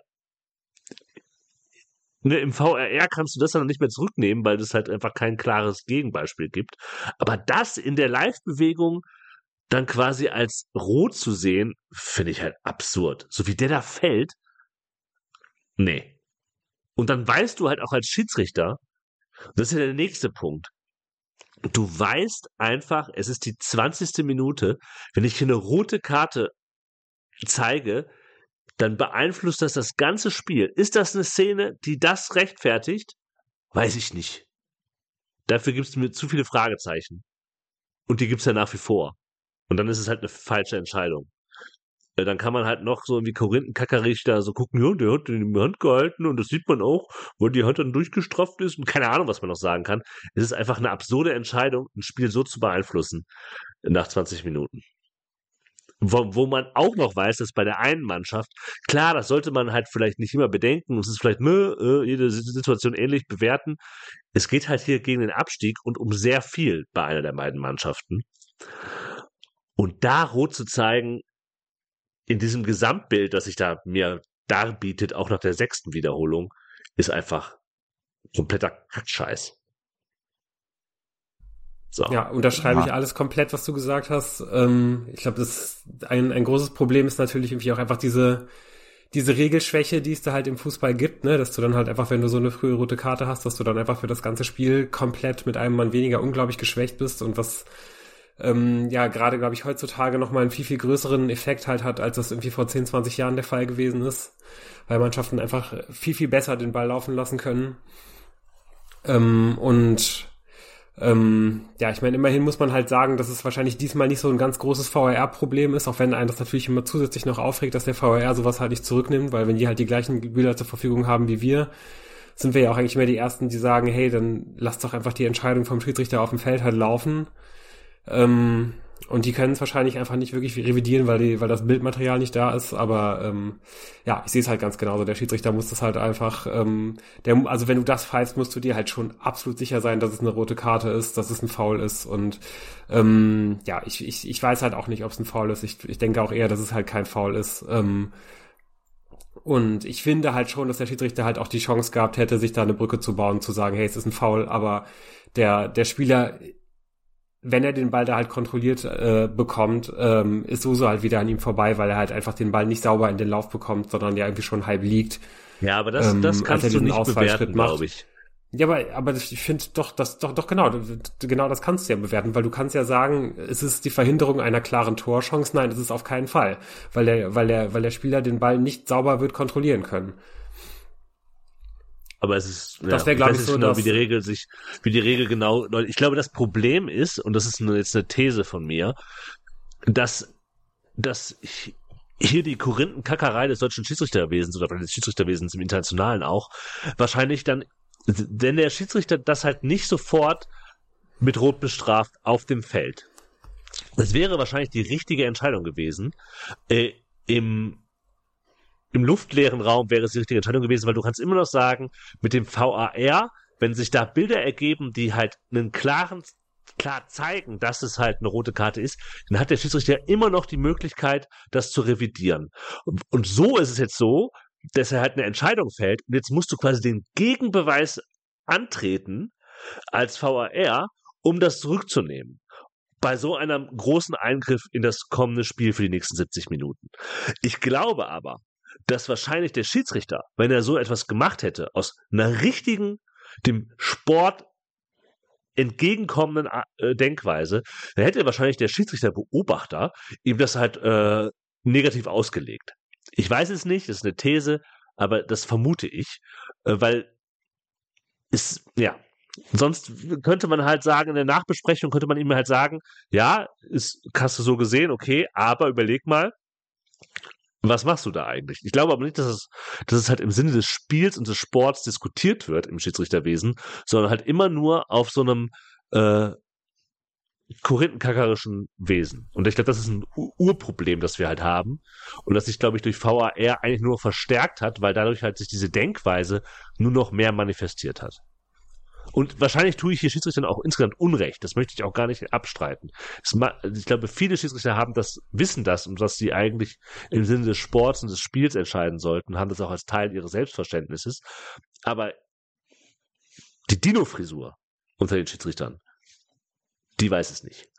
ne, im VRR kannst du das dann nicht mehr zurücknehmen, weil es halt einfach kein klares Gegenbeispiel gibt. Aber das in der Live-Bewegung dann quasi als rot zu sehen, finde ich halt absurd. So wie der da fällt, nee. Und dann weißt du halt auch als Schiedsrichter, das ist ja der nächste Punkt, du weißt einfach, es ist die 20. Minute, wenn ich hier eine rote Karte zeige, dann beeinflusst das ganze Spiel. Ist das eine Szene, die das rechtfertigt? Weiß ich nicht. Dafür gibt es mir zu viele Fragezeichen. Und die gibt es ja nach wie vor. Und dann ist es halt eine falsche Entscheidung. Dann kann man halt noch so wie Korinthenkackerich da so gucken, ja, der hat in die Hand gehalten und das sieht man auch, weil die Hand dann durchgestrafft ist und keine Ahnung, was man noch sagen kann. Es ist einfach eine absurde Entscheidung, ein Spiel so zu beeinflussen nach 20 Minuten. Wo man auch noch weiß, dass bei der einen Mannschaft, klar, das sollte man halt vielleicht nicht immer bedenken, es ist vielleicht jede Situation ähnlich bewerten. Es geht halt hier gegen den Abstieg und um sehr viel bei einer der beiden Mannschaften. Und da rot zu zeigen, in diesem Gesamtbild, das ich da mir darbietet, auch nach der 6. Wiederholung, ist einfach kompletter Kackscheiß. So. Ja, unterschreibe ich alles komplett, was du gesagt hast. Ich glaube, das ein großes Problem ist natürlich irgendwie auch einfach diese Regelschwäche, die es da halt im Fußball gibt, ne, dass du dann halt einfach, wenn du so eine frühe rote Karte hast, dass du dann einfach für das ganze Spiel komplett mit einem Mann weniger unglaublich geschwächt bist und was gerade, glaube ich, heutzutage nochmal einen viel, viel größeren Effekt halt hat, als das irgendwie vor 10, 20 Jahren der Fall gewesen ist, weil Mannschaften einfach viel, viel besser den Ball laufen lassen können. Ich meine, immerhin muss man halt sagen, dass es wahrscheinlich diesmal nicht so ein ganz großes VAR-Problem ist, auch wenn einen das natürlich immer zusätzlich noch aufregt, dass der VAR sowas halt nicht zurücknimmt, weil wenn die halt die gleichen Bilder zur Verfügung haben wie wir, sind wir ja auch eigentlich mehr die Ersten, die sagen, hey, dann lasst doch einfach die Entscheidung vom Schiedsrichter auf dem Feld halt laufen. Und die können es wahrscheinlich einfach nicht wirklich revidieren, weil das Bildmaterial nicht da ist, aber ich sehe es halt ganz genauso. Der Schiedsrichter muss das halt einfach, also wenn du das pfeifst, musst du dir halt schon absolut sicher sein, dass es eine rote Karte ist, dass es ein Foul ist und ich weiß halt auch nicht, ob es ein Foul ist. Ich denke auch eher, dass es halt kein Foul ist. Und ich finde halt schon, dass der Schiedsrichter halt auch die Chance gehabt hätte, sich da eine Brücke zu bauen, zu sagen, hey, es ist ein Foul, aber der Spieler, wenn er den Ball da halt kontrolliert bekommt, ist Uso halt wieder an ihm vorbei, weil er halt einfach den Ball nicht sauber in den Lauf bekommt, sondern ja irgendwie schon halb liegt. Ja, aber das kannst du nicht bewerten, glaube ich. Ja, aber ich finde doch genau das kannst du ja bewerten, weil du kannst ja sagen, es ist die Verhinderung einer klaren Torchance. Nein, das ist auf keinen Fall, weil der Spieler den Ball nicht sauber wird kontrollieren können. Aber es ist, das wäre, glaube ich, so, genau, wie die Regel genau, ich glaube, das Problem ist, und das ist jetzt eine These von mir, dass hier die Korinthenkackerei des deutschen Schiedsrichterwesens oder des Schiedsrichterwesens im Internationalen auch wahrscheinlich dann, wenn der Schiedsrichter das halt nicht sofort mit Rot bestraft auf dem Feld. Das wäre wahrscheinlich die richtige Entscheidung gewesen. Im luftleeren Raum wäre es die richtige Entscheidung gewesen, weil du kannst immer noch sagen, mit dem VAR, wenn sich da Bilder ergeben, die halt klar zeigen, dass es halt eine rote Karte ist, dann hat der Schiedsrichter immer noch die Möglichkeit, das zu revidieren. Und so ist es jetzt so, dass er halt eine Entscheidung fällt und jetzt musst du quasi den Gegenbeweis antreten als VAR, um das zurückzunehmen. Bei so einem großen Eingriff in das kommende Spiel für die nächsten 70 Minuten. Ich glaube aber, dass wahrscheinlich der Schiedsrichter, wenn er so etwas gemacht hätte, aus einer richtigen, dem Sport entgegenkommenden Denkweise, dann hätte wahrscheinlich der Schiedsrichterbeobachter ihm das halt negativ ausgelegt. Ich weiß es nicht, das ist eine These, aber das vermute ich, weil sonst könnte man halt sagen, in der Nachbesprechung könnte man ihm halt sagen, ja, hast du so gesehen, okay, aber überleg mal, was machst du da eigentlich? Ich glaube aber nicht, dass es halt im Sinne des Spiels und des Sports diskutiert wird im Schiedsrichterwesen, sondern halt immer nur auf so einem korinthenkackerischen Wesen. Und ich glaube, das ist ein Urproblem, das wir halt haben und das sich, glaube ich, durch VAR eigentlich nur verstärkt hat, weil dadurch halt sich diese Denkweise nur noch mehr manifestiert hat. Und wahrscheinlich tue ich hier Schiedsrichtern auch insgesamt Unrecht. Das möchte ich auch gar nicht abstreiten. Ich glaube, viele Schiedsrichter wissen das und dass sie eigentlich im Sinne des Sports und des Spiels entscheiden sollten, haben das auch als Teil ihres Selbstverständnisses. Aber die Dino-Frisur unter den Schiedsrichtern, die weiß es nicht.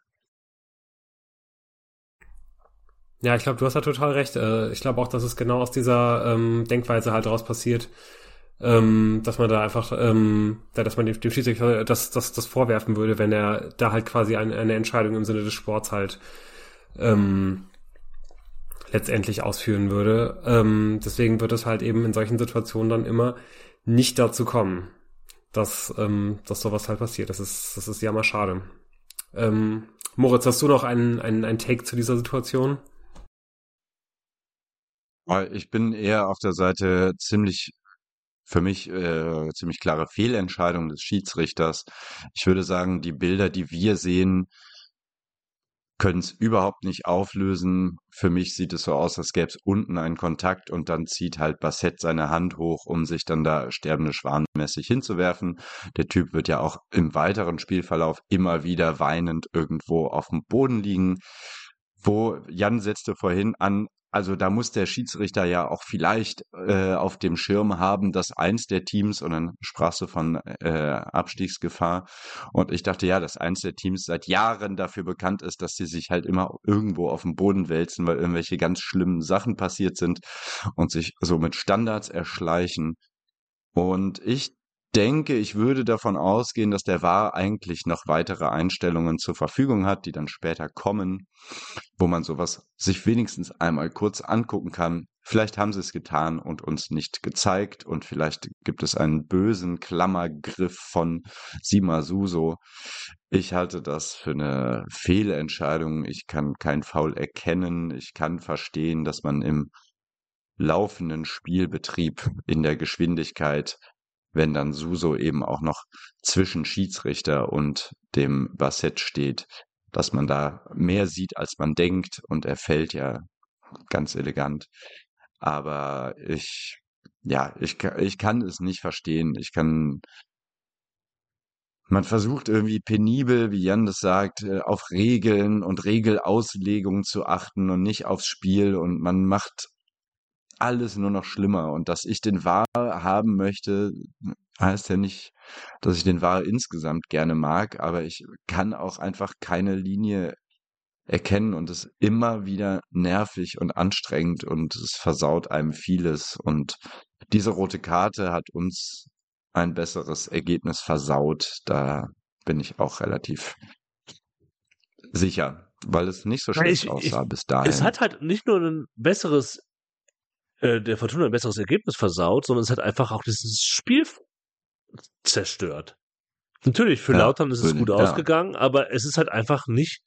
Ja, ich glaube, du hast da total recht. Ich glaube auch, dass es genau aus dieser Denkweise halt raus passiert. Dass man da einfach, dass man dem Schiedsrichter das vorwerfen würde, wenn er da halt quasi eine Entscheidung im Sinne des Sports halt letztendlich ausführen würde. Deswegen wird es halt eben in solchen Situationen dann immer nicht dazu kommen, dass sowas halt passiert. Das ist ja mal schade. Moritz, hast du noch einen Take zu dieser Situation? Ich bin eher auf der Seite für mich ziemlich klare Fehlentscheidung des Schiedsrichters. Ich würde sagen, die Bilder, die wir sehen, können es überhaupt nicht auflösen. Für mich sieht es so aus, als gäbe es unten einen Kontakt und dann zieht halt Bassett seine Hand hoch, um sich dann da sterbende schwanmäßig hinzuwerfen. Der Typ wird ja auch im weiteren Spielverlauf immer wieder weinend irgendwo auf dem Boden liegen. Jan setzte vorhin an, also da muss der Schiedsrichter ja auch vielleicht auf dem Schirm haben, dass eins der Teams, und dann sprachst du von Abstiegsgefahr, und ich dachte, ja, dass eins der Teams seit Jahren dafür bekannt ist, dass sie sich halt immer irgendwo auf dem Boden wälzen, weil irgendwelche ganz schlimmen Sachen passiert sind und sich so mit Standards erschleichen. Und ich denke, ich würde davon ausgehen, dass der VAR eigentlich noch weitere Einstellungen zur Verfügung hat, die dann später kommen, wo man sowas sich wenigstens einmal kurz angucken kann. Vielleicht haben sie es getan und uns nicht gezeigt, und vielleicht gibt es einen bösen Klammergriff von Sima Suso. Ich halte das für eine Fehlentscheidung. Ich kann kein Foul erkennen. Ich kann verstehen, dass man im laufenden Spielbetrieb in der Geschwindigkeit, wenn dann Suso eben auch noch zwischen Schiedsrichter und dem Bassett steht, dass man da mehr sieht, als man denkt, und er fällt ja ganz elegant. Aber ich kann es nicht verstehen. Man versucht irgendwie penibel, wie Jan das sagt, auf Regeln und Regelauslegung zu achten und nicht aufs Spiel, und man macht alles nur noch schlimmer. Und dass ich den VAR haben möchte, heißt ja nicht, dass ich den VAR insgesamt gerne mag, aber ich kann auch einfach keine Linie erkennen, und es ist immer wieder nervig und anstrengend, und es versaut einem vieles. Und diese rote Karte hat uns ein besseres Ergebnis versaut. Da bin ich auch relativ sicher, weil es nicht so schlecht aussah bis Es dahin. hat halt nicht nur der Fortuna ein besseres Ergebnis versaut, sondern es hat einfach auch dieses Spiel zerstört. Natürlich, für Ja, Lautern ist es gut ja. ausgegangen, aber es ist einfach nicht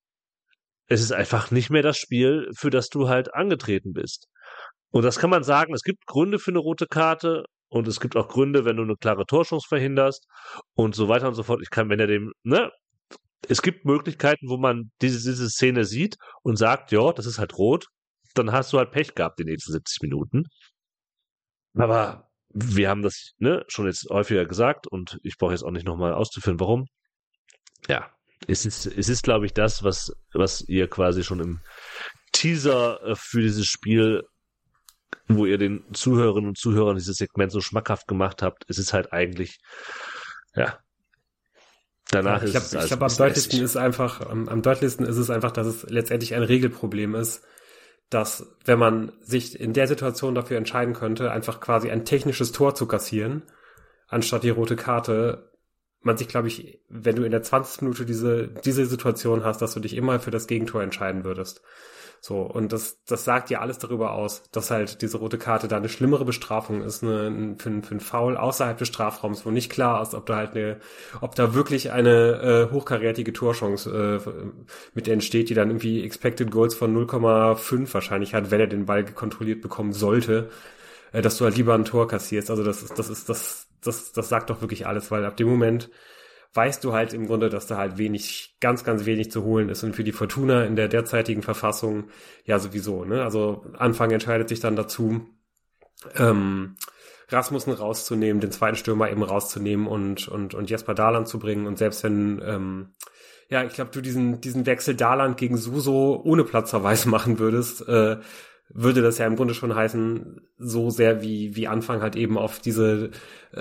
mehr das Spiel, für das du halt angetreten bist. Und das kann man sagen, es gibt Gründe für eine rote Karte, und es gibt auch Gründe, wenn du eine klare Torchance verhinderst und so weiter und so fort. Es gibt Möglichkeiten, wo man diese Szene sieht und sagt, ja, das ist halt rot, dann hast du halt Pech gehabt die nächsten 70 Minuten. Aber wir haben das schon jetzt häufiger gesagt, und ich brauche jetzt auch nicht nochmal auszuführen, warum. Ja, es ist, glaube ich, das, was ihr quasi schon im Teaser für dieses Spiel, wo ihr den Zuhörerinnen und Zuhörern dieses Segment so schmackhaft gemacht habt. Es ist halt eigentlich, ja, danach ich ist es glaube, am deutlichsten ist es einfach, dass es letztendlich ein Regelproblem ist, dass, wenn man sich in der Situation dafür entscheiden könnte, einfach quasi ein technisches Tor zu kassieren, anstatt die rote Karte, man sich, glaube ich, wenn du in der 20. Minute diese Situation hast, dass du dich immer für das Gegentor entscheiden würdest. So, und das sagt ja alles darüber aus, dass halt diese rote Karte da eine schlimmere Bestrafung ist, für einen Foul außerhalb des Strafraums, wo nicht klar ist, ob da wirklich eine hochkarätige Torchance mit entsteht, die dann irgendwie Expected Goals von 0,5 wahrscheinlich hat, wenn er den Ball kontrolliert bekommen sollte, dass du halt lieber ein Tor kassierst. Also das sagt doch wirklich alles, weil ab dem Moment weißt du halt im Grunde, dass da halt ganz, ganz wenig zu holen ist, und für die Fortuna in der derzeitigen Verfassung ja sowieso, ne? Also Anfang entscheidet sich dann dazu, Rasmussen rauszunehmen, den zweiten Stürmer eben rauszunehmen und Jesper Daland zu bringen, und selbst wenn ich glaube, du diesen Wechsel Daland gegen Suso ohne Platzverweis machen würdest, würde das ja im Grunde schon heißen, so sehr wie Anfang halt eben auf diese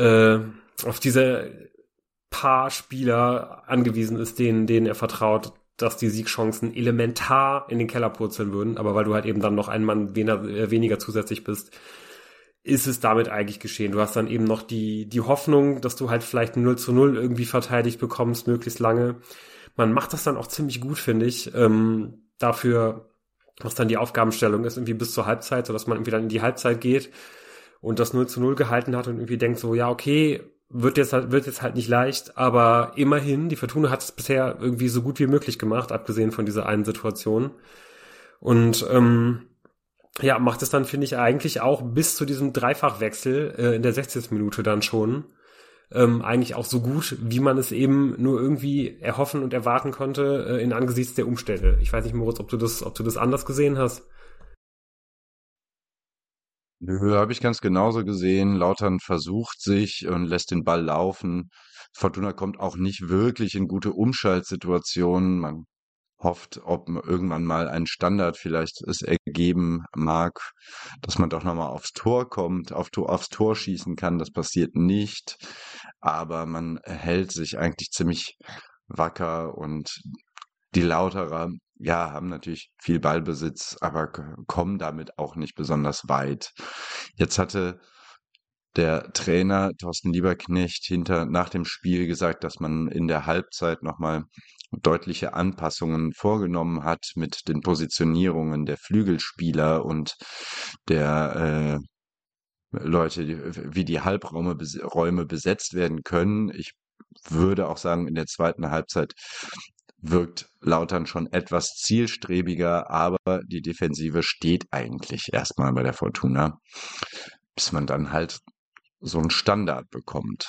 paar Spieler angewiesen ist, denen er vertraut, dass die Siegchancen elementar in den Keller purzeln würden. Aber weil du halt eben dann noch einen Mann weniger zusätzlich bist, ist es damit eigentlich geschehen. Du hast dann eben noch die Hoffnung, dass du halt vielleicht ein 0:0 irgendwie verteidigt bekommst, möglichst lange. Man macht das dann auch ziemlich gut, finde ich, dafür, was dann die Aufgabenstellung ist, irgendwie bis zur Halbzeit, sodass man irgendwie dann in die Halbzeit geht und das 0:0 gehalten hat und irgendwie denkt so, ja, okay, wird jetzt halt nicht leicht, aber immerhin, die Fortuna hat es bisher irgendwie so gut wie möglich gemacht, abgesehen von dieser einen Situation. Und macht es dann, finde ich, eigentlich auch bis zu diesem Dreifachwechsel in der 60. Minute dann schon eigentlich auch so gut, wie man es eben nur irgendwie erhoffen und erwarten konnte in angesichts der Umstände. Ich weiß nicht, Moritz, ob du das anders gesehen hast. Nö, habe ich ganz genauso gesehen. Lautern versucht sich und lässt den Ball laufen. Fortuna kommt auch nicht wirklich in gute Umschaltsituationen. Man hofft, ob irgendwann mal ein Standard vielleicht es ergeben mag, dass man doch nochmal aufs Tor kommt, aufs Tor schießen kann. Das passiert nicht, aber man hält sich eigentlich ziemlich wacker und die Lauterer, ja, haben natürlich viel Ballbesitz, aber kommen damit auch nicht besonders weit. Jetzt hatte der Trainer Thorsten Lieberknecht nach dem Spiel gesagt, dass man in der Halbzeit nochmal deutliche Anpassungen vorgenommen hat mit den Positionierungen der Flügelspieler und der Leute, wie die Räume besetzt werden können. Ich würde auch sagen, in der zweiten Halbzeit wirkt Lautern schon etwas zielstrebiger, aber die Defensive steht eigentlich erstmal bei der Fortuna, bis man dann halt so einen Standard bekommt.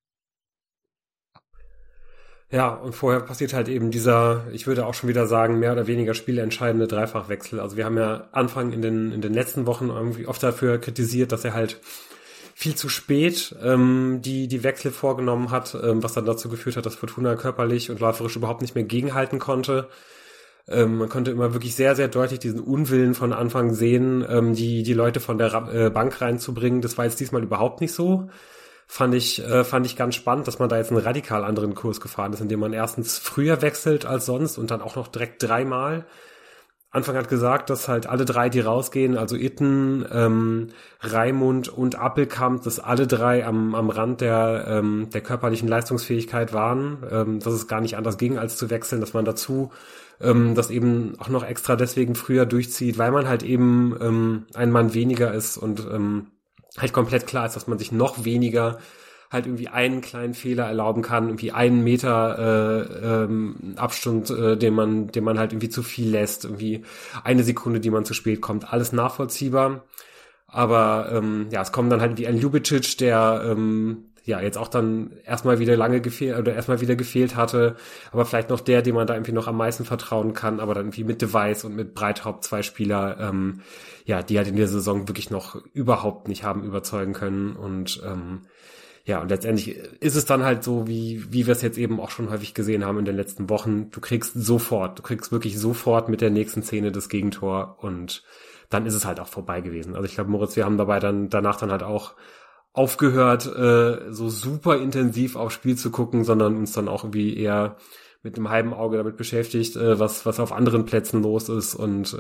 Ja, und vorher passiert halt eben dieser, ich würde auch schon wieder sagen, mehr oder weniger spielentscheidende Dreifachwechsel. Also wir haben ja Anfang in den letzten Wochen irgendwie oft dafür kritisiert, dass er halt viel zu spät die Wechsel vorgenommen hat, was dann dazu geführt hat, dass Fortuna körperlich und läuferisch überhaupt nicht mehr gegenhalten konnte. Man konnte immer wirklich sehr, sehr deutlich diesen Unwillen von Anfang sehen, die Leute von der Bank reinzubringen. Das war jetzt diesmal überhaupt nicht so. Fand ich ganz spannend, dass man da jetzt einen radikal anderen Kurs gefahren ist, indem man erstens früher wechselt als sonst und dann auch noch direkt 3-mal. Anfang hat gesagt, dass halt alle 3, die rausgehen, also Itten, Raimund und Appelkamp, dass alle 3 am Rand der körperlichen Leistungsfähigkeit waren, dass es gar nicht anders ging, als zu wechseln, dass man dazu das eben auch noch extra deswegen früher durchzieht, weil man halt eben ein Mann weniger ist und halt komplett klar ist, dass man sich noch weniger halt irgendwie einen kleinen Fehler erlauben kann, irgendwie 1 Meter Abstand, den man halt irgendwie zu viel lässt, irgendwie 1 Sekunde, die man zu spät kommt, alles nachvollziehbar. Aber ja, es kommen dann halt wie ein Ljubicic, der ja jetzt auch dann erstmal wieder gefehlt hatte, aber vielleicht noch dem man da irgendwie noch am meisten vertrauen kann, aber dann irgendwie mit De Wijs und mit Breithaupt 2 Spieler, ja, die halt in der Saison wirklich noch überhaupt nicht haben überzeugen können und ja, und letztendlich ist es dann halt so, wie wir es jetzt eben auch schon häufig gesehen haben in den letzten Wochen. Du kriegst wirklich sofort mit der nächsten Szene das Gegentor und dann ist es halt auch vorbei gewesen. Also ich glaube, Moritz, wir haben dabei danach dann halt auch aufgehört, so super intensiv aufs Spiel zu gucken, sondern uns dann auch irgendwie eher mit einem halben Auge damit beschäftigt, was auf anderen Plätzen los ist und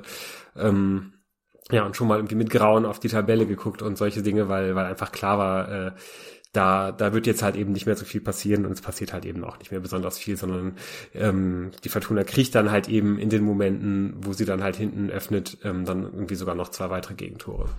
ja, und schon mal irgendwie mit Grauen auf die Tabelle geguckt und solche Dinge, weil einfach klar war, da wird jetzt halt eben nicht mehr so viel passieren und es passiert halt eben auch nicht mehr besonders viel, sondern die Fortuna kriegt dann halt eben in den Momenten, wo sie dann halt hinten öffnet, dann irgendwie sogar noch 2 weitere Gegentore.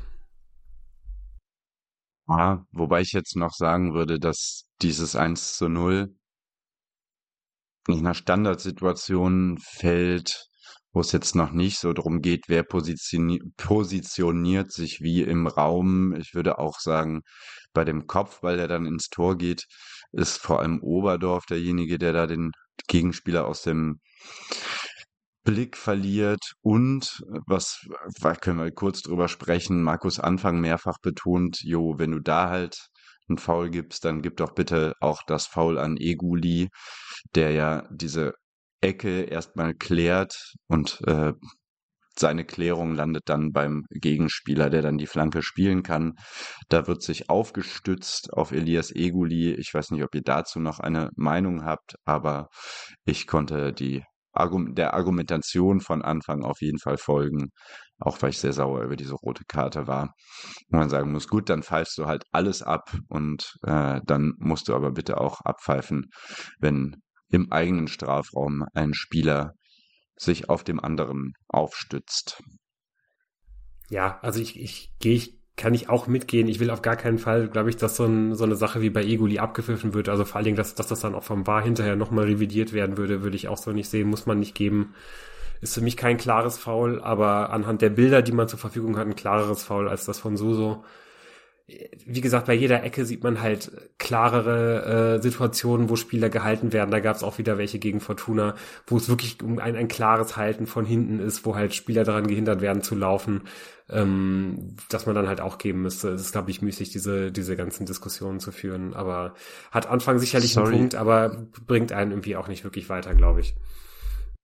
Ja, wobei ich jetzt noch sagen würde, dass dieses 1:0 in einer Standardsituation fällt, wo es jetzt noch nicht so drum geht, wer positioniert sich wie im Raum. Ich würde auch sagen, bei dem Kopfball, der dann ins Tor geht, ist vor allem Oberdorf derjenige, der da den Gegenspieler aus dem Blick verliert. Und können wir kurz drüber sprechen, Markus Anfang mehrfach betont, wenn du da halt ein Foul gibst, dann gib doch bitte auch das Foul an Eguli, der ja diese Ecke erstmal klärt und seine Klärung landet dann beim Gegenspieler, der dann die Flanke spielen kann. Da wird sich aufgestützt auf Elias Eguli. Ich weiß nicht, ob ihr dazu noch eine Meinung habt, aber ich konnte der Argumentation von Anfang auf jeden Fall folgen, auch weil ich sehr sauer über diese rote Karte war. Wo man sagen muss, gut, dann pfeifst du halt alles ab und dann musst du aber bitte auch abpfeifen, wenn im eigenen Strafraum ein Spieler sich auf dem anderen aufstützt. Ja, also kann ich auch mitgehen. Ich will auf gar keinen Fall, glaube ich, dass so eine Sache wie bei Eguli abgepfiffen wird. Also vor allen Dingen, dass das dann auch vom VAR hinterher nochmal revidiert werden würde ich auch so nicht sehen, muss man nicht geben. Ist für mich kein klares Foul, aber anhand der Bilder, die man zur Verfügung hat, ein klareres Foul als das von Suso. Wie gesagt, bei jeder Ecke sieht man halt klarere Situationen, wo Spieler gehalten werden. Da gab es auch wieder welche gegen Fortuna, wo es wirklich um ein klares Halten von hinten ist, wo halt Spieler daran gehindert werden zu laufen, dass man dann halt auch geben müsste. Es ist, glaube ich, müßig, diese ganzen Diskussionen zu führen. Aber hat Anfang sicherlich einen Punkt, aber bringt einen irgendwie auch nicht wirklich weiter, glaube ich.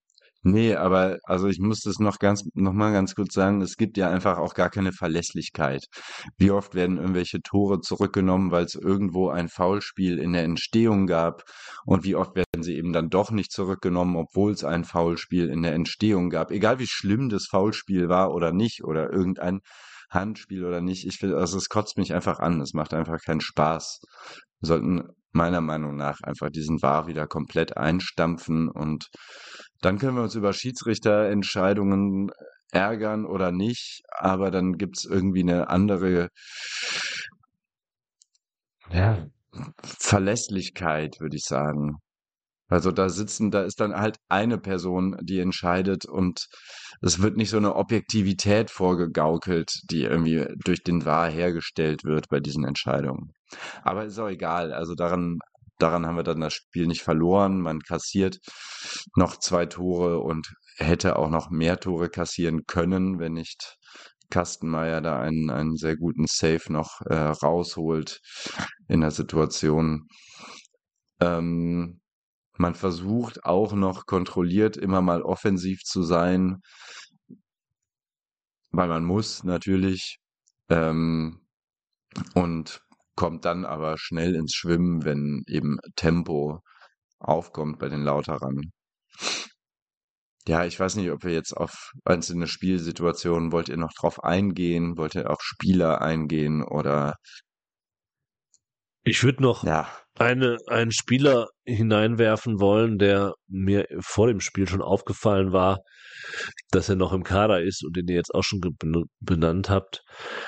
Nee, aber also ich muss das noch mal ganz kurz sagen, es gibt ja einfach auch gar keine Verlässlichkeit. Wie oft werden irgendwelche Tore zurückgenommen, weil es irgendwo ein Foulspiel in der Entstehung gab und wie oft werden sie eben dann doch nicht zurückgenommen, obwohl es ein Foulspiel in der Entstehung gab. Egal wie schlimm das Foulspiel war oder nicht oder irgendein Handspiel oder nicht. Ich finde, also es kotzt mich einfach an. Es macht einfach keinen Spaß. Wir sollten meiner Meinung nach einfach diesen VAR wieder komplett einstampfen und dann können wir uns über Schiedsrichterentscheidungen ärgern oder nicht, aber dann gibt's irgendwie eine andere, ja, Verlässlichkeit, würde ich sagen. Also da ist dann halt eine Person, die entscheidet und es wird nicht so eine Objektivität vorgegaukelt, die irgendwie durch den VAR hergestellt wird bei diesen Entscheidungen. Aber ist auch egal. Also daran haben wir dann das Spiel nicht verloren. Man kassiert noch 2 Tore und hätte auch noch mehr Tore kassieren können, wenn nicht Kastenmeier da einen sehr guten Save noch rausholt in der Situation. Man versucht auch noch kontrolliert immer mal offensiv zu sein, weil man muss natürlich, ähm, und kommt dann aber schnell ins Schwimmen, wenn eben Tempo aufkommt bei den Lauterern. Ja, ich weiß nicht, ob wir jetzt auf einzelne Spielsituationen, wollt ihr noch drauf eingehen? Wollt ihr auf Spieler eingehen oder Ich würde noch ja, einen Spieler hineinwerfen wollen, der mir vor dem Spiel schon aufgefallen war, dass er noch im Kader ist und den ihr jetzt auch schon benannt habt.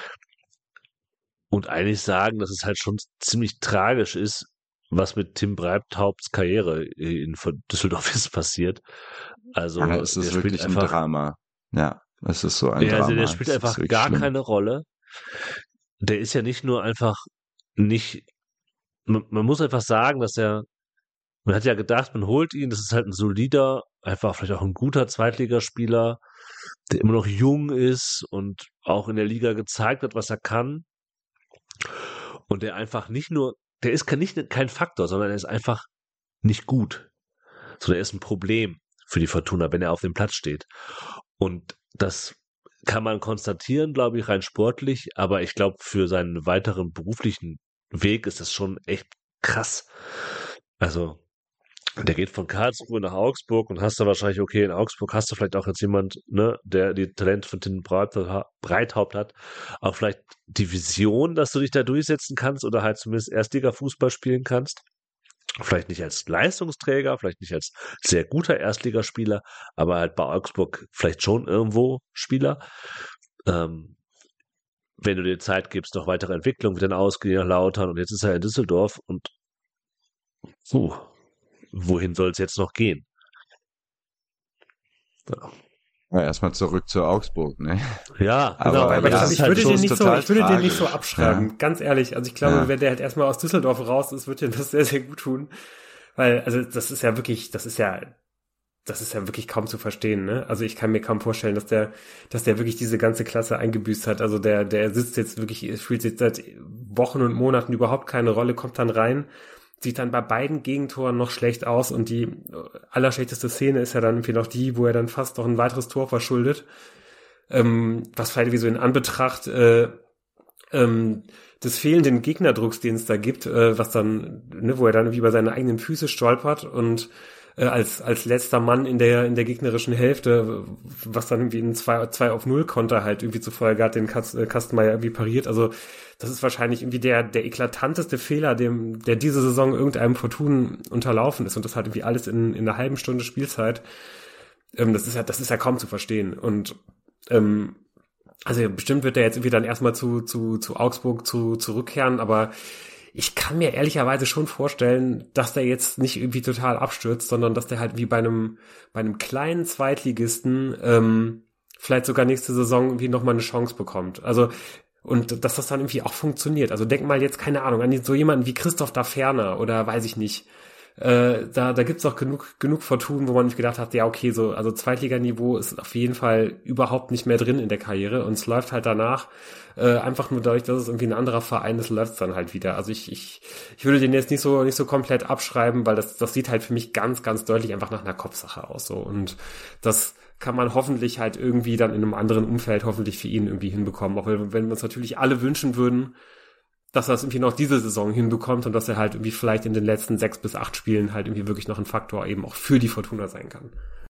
Und eigentlich sagen, dass es halt schon ziemlich tragisch ist, was mit Tim Breithaupts Karriere in Düsseldorf ist passiert. Also ja, es der ist spielt wirklich ein einfach, Drama. Ja, es ist so ein ja, also der Drama. spielt Es ist einfach wirklich gar schlimm. keine Rolle. Der ist ja nicht nur einfach nicht, man muss einfach sagen, man hat ja gedacht, man holt ihn, das ist halt ein solider, einfach vielleicht auch ein guter Zweitligaspieler, der immer noch jung ist und auch in der Liga gezeigt hat, was er kann. Und der einfach nicht nur, der ist kein Faktor, sondern er ist einfach nicht gut. So, der ist ein Problem für die Fortuna, wenn er auf dem Platz steht. Und das kann man konstatieren, glaube ich, rein sportlich, aber ich glaube, für seinen weiteren beruflichen Weg ist das schon echt krass. Also, der geht von Karlsruhe nach Augsburg und hast da wahrscheinlich, okay, in Augsburg hast du vielleicht auch jetzt jemand, ne, der die Talente von Tim Breithaupt hat, auch vielleicht die Vision, dass du dich da durchsetzen kannst oder halt zumindest Erstliga-Fußball spielen kannst. Vielleicht nicht als Leistungsträger, vielleicht nicht als sehr guter Erstligaspieler, aber halt bei Augsburg vielleicht schon irgendwo Spieler. Ähm, wenn du dir Zeit gibst, noch weitere Entwicklung, wird dann ausgehen nach Lautern und jetzt ist er in Düsseldorf und wohin soll es jetzt noch gehen? Ja, Ja, erstmal zurück zu Augsburg, ne? ja genau, Aber Aber aber das ich ist halt würde schon den nicht so, total ich würde den nicht so tragisch. abschreiben, Ja, ganz ehrlich. Also ich glaube, ja. wenn der halt erstmal aus Düsseldorf raus ist, wird ihm das sehr, sehr gut tun. Weil, also das ist ja wirklich kaum zu verstehen, ne? Also ich kann mir kaum vorstellen, dass der wirklich diese ganze Klasse eingebüßt hat. Also der sitzt jetzt wirklich, spielt jetzt seit Wochen und Monaten überhaupt keine Rolle, kommt dann rein, sieht dann bei beiden Gegentoren noch schlecht aus und die allerschlechteste Szene ist ja dann irgendwie noch die, wo er dann fast noch ein weiteres Tor verschuldet. Was vielleicht wie so in Anbetracht des fehlenden Gegnerdrucks, den es da gibt, was dann, ne, wo er dann irgendwie über seine eigenen Füße stolpert und als letzter Mann in der gegnerischen Hälfte, was dann irgendwie ein 2-0 Konter halt irgendwie zuvor hat, den Kastenmeier irgendwie pariert. Also das ist wahrscheinlich irgendwie der eklatanteste Fehler, der diese Saison irgendeinem Fortun unterlaufen ist und das hat irgendwie alles in einer halben Stunde Spielzeit. Das ist ja kaum zu verstehen und also bestimmt wird er jetzt irgendwie dann erstmal zu Augsburg zurückkehren, aber ich kann mir ehrlicherweise schon vorstellen, dass der jetzt nicht irgendwie total abstürzt, sondern dass der halt wie bei einem kleinen Zweitligisten vielleicht sogar nächste Saison irgendwie nochmal eine Chance bekommt. Also und dass das dann irgendwie auch funktioniert. Also denk mal jetzt, keine Ahnung, an so jemanden wie Christoph da Ferner oder weiß ich nicht, da gibt's auch genug Fortun, wo man nicht gedacht hat, ja okay, so, also Zweitliganiveau ist auf jeden Fall überhaupt nicht mehr drin in der Karriere und es läuft halt danach einfach nur dadurch, dass es irgendwie ein anderer Verein ist, läuft's dann halt wieder. Also ich würde den jetzt nicht so komplett abschreiben, weil das sieht halt für mich ganz, ganz deutlich einfach nach einer Kopfsache aus, so, und das kann man hoffentlich halt irgendwie dann in einem anderen Umfeld hoffentlich für ihn irgendwie hinbekommen, auch wenn wir uns natürlich alle wünschen würden, dass er es irgendwie noch diese Saison hinbekommt und dass er halt irgendwie vielleicht in den letzten 6 bis 8 Spielen halt irgendwie wirklich noch ein Faktor eben auch für die Fortuna sein kann.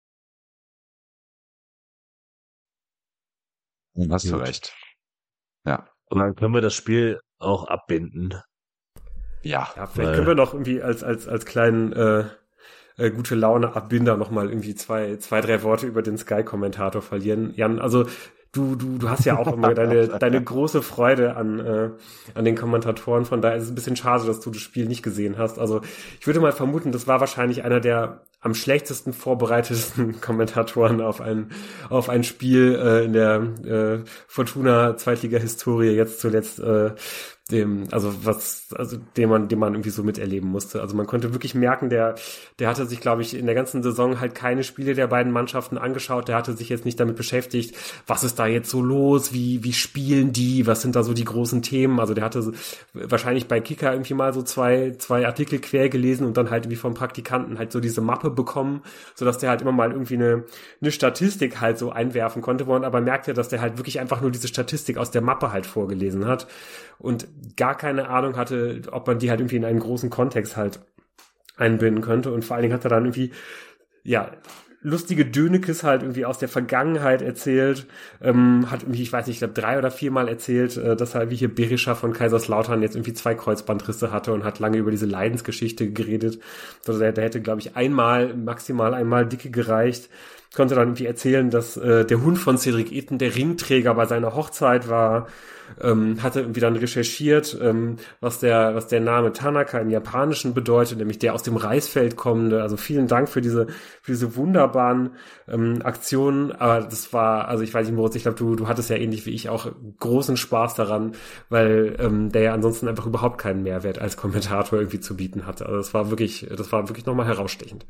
Hast du recht. Ja. Und dann können wir das Spiel auch abbinden. Ja. Ja, vielleicht können wir noch irgendwie als kleinen gute Laune Abbinder nochmal irgendwie zwei, 3 Worte über den Sky-Kommentator verlieren. Jan, also du hast ja auch immer deine große Freude an den Kommentatoren, von daher ist es ein bisschen schade, dass du das Spiel nicht gesehen hast. Also ich würde mal vermuten, das war wahrscheinlich einer der am schlechtesten kommentatoren auf ein Spiel in der Fortuna Zweitliga-Historie jetzt zuletzt den man irgendwie so miterleben musste. Also man konnte wirklich merken, der hatte sich, glaube ich, in der ganzen Saison halt keine Spiele der beiden Mannschaften angeschaut. Der hatte sich jetzt nicht damit beschäftigt, was ist da jetzt so los, wie spielen die, was sind da so die großen Themen. Also der hatte wahrscheinlich bei Kicker irgendwie mal so zwei Artikel quer gelesen und dann halt irgendwie vom Praktikanten halt so diese Mappe bekommen, sodass der halt immer mal irgendwie eine Statistik halt so einwerfen konnte, wo man aber merkte, dass der halt wirklich einfach nur diese Statistik aus der Mappe halt vorgelesen hat und gar keine Ahnung hatte, ob man die halt irgendwie in einen großen Kontext halt einbinden könnte. Und vor allen Dingen hat er dann irgendwie, ja, lustige Dönekes halt irgendwie aus der Vergangenheit erzählt, hat irgendwie, ich weiß nicht, ich glaube 3 oder 4 Mal erzählt, dass halt wie hier Berischer von Kaiserslautern jetzt irgendwie 2 Kreuzbandrisse hatte und hat lange über diese Leidensgeschichte geredet. Also der hätte, glaube ich, maximal einmal dicke gereicht. Konnte dann irgendwie erzählen, dass der Hund von Cedric Itten der Ringträger bei seiner Hochzeit war. Hatte irgendwie dann recherchiert, was der Name Tanaka im Japanischen bedeutet, nämlich der aus dem Reisfeld kommende. Also vielen Dank für diese wunderbaren Aktionen. Aber das war, also ich weiß nicht, Moritz, ich glaube, du hattest ja ähnlich wie ich auch großen Spaß daran, weil der ja ansonsten einfach überhaupt keinen Mehrwert als Kommentator irgendwie zu bieten hatte. Also das war wirklich nochmal herausstechend.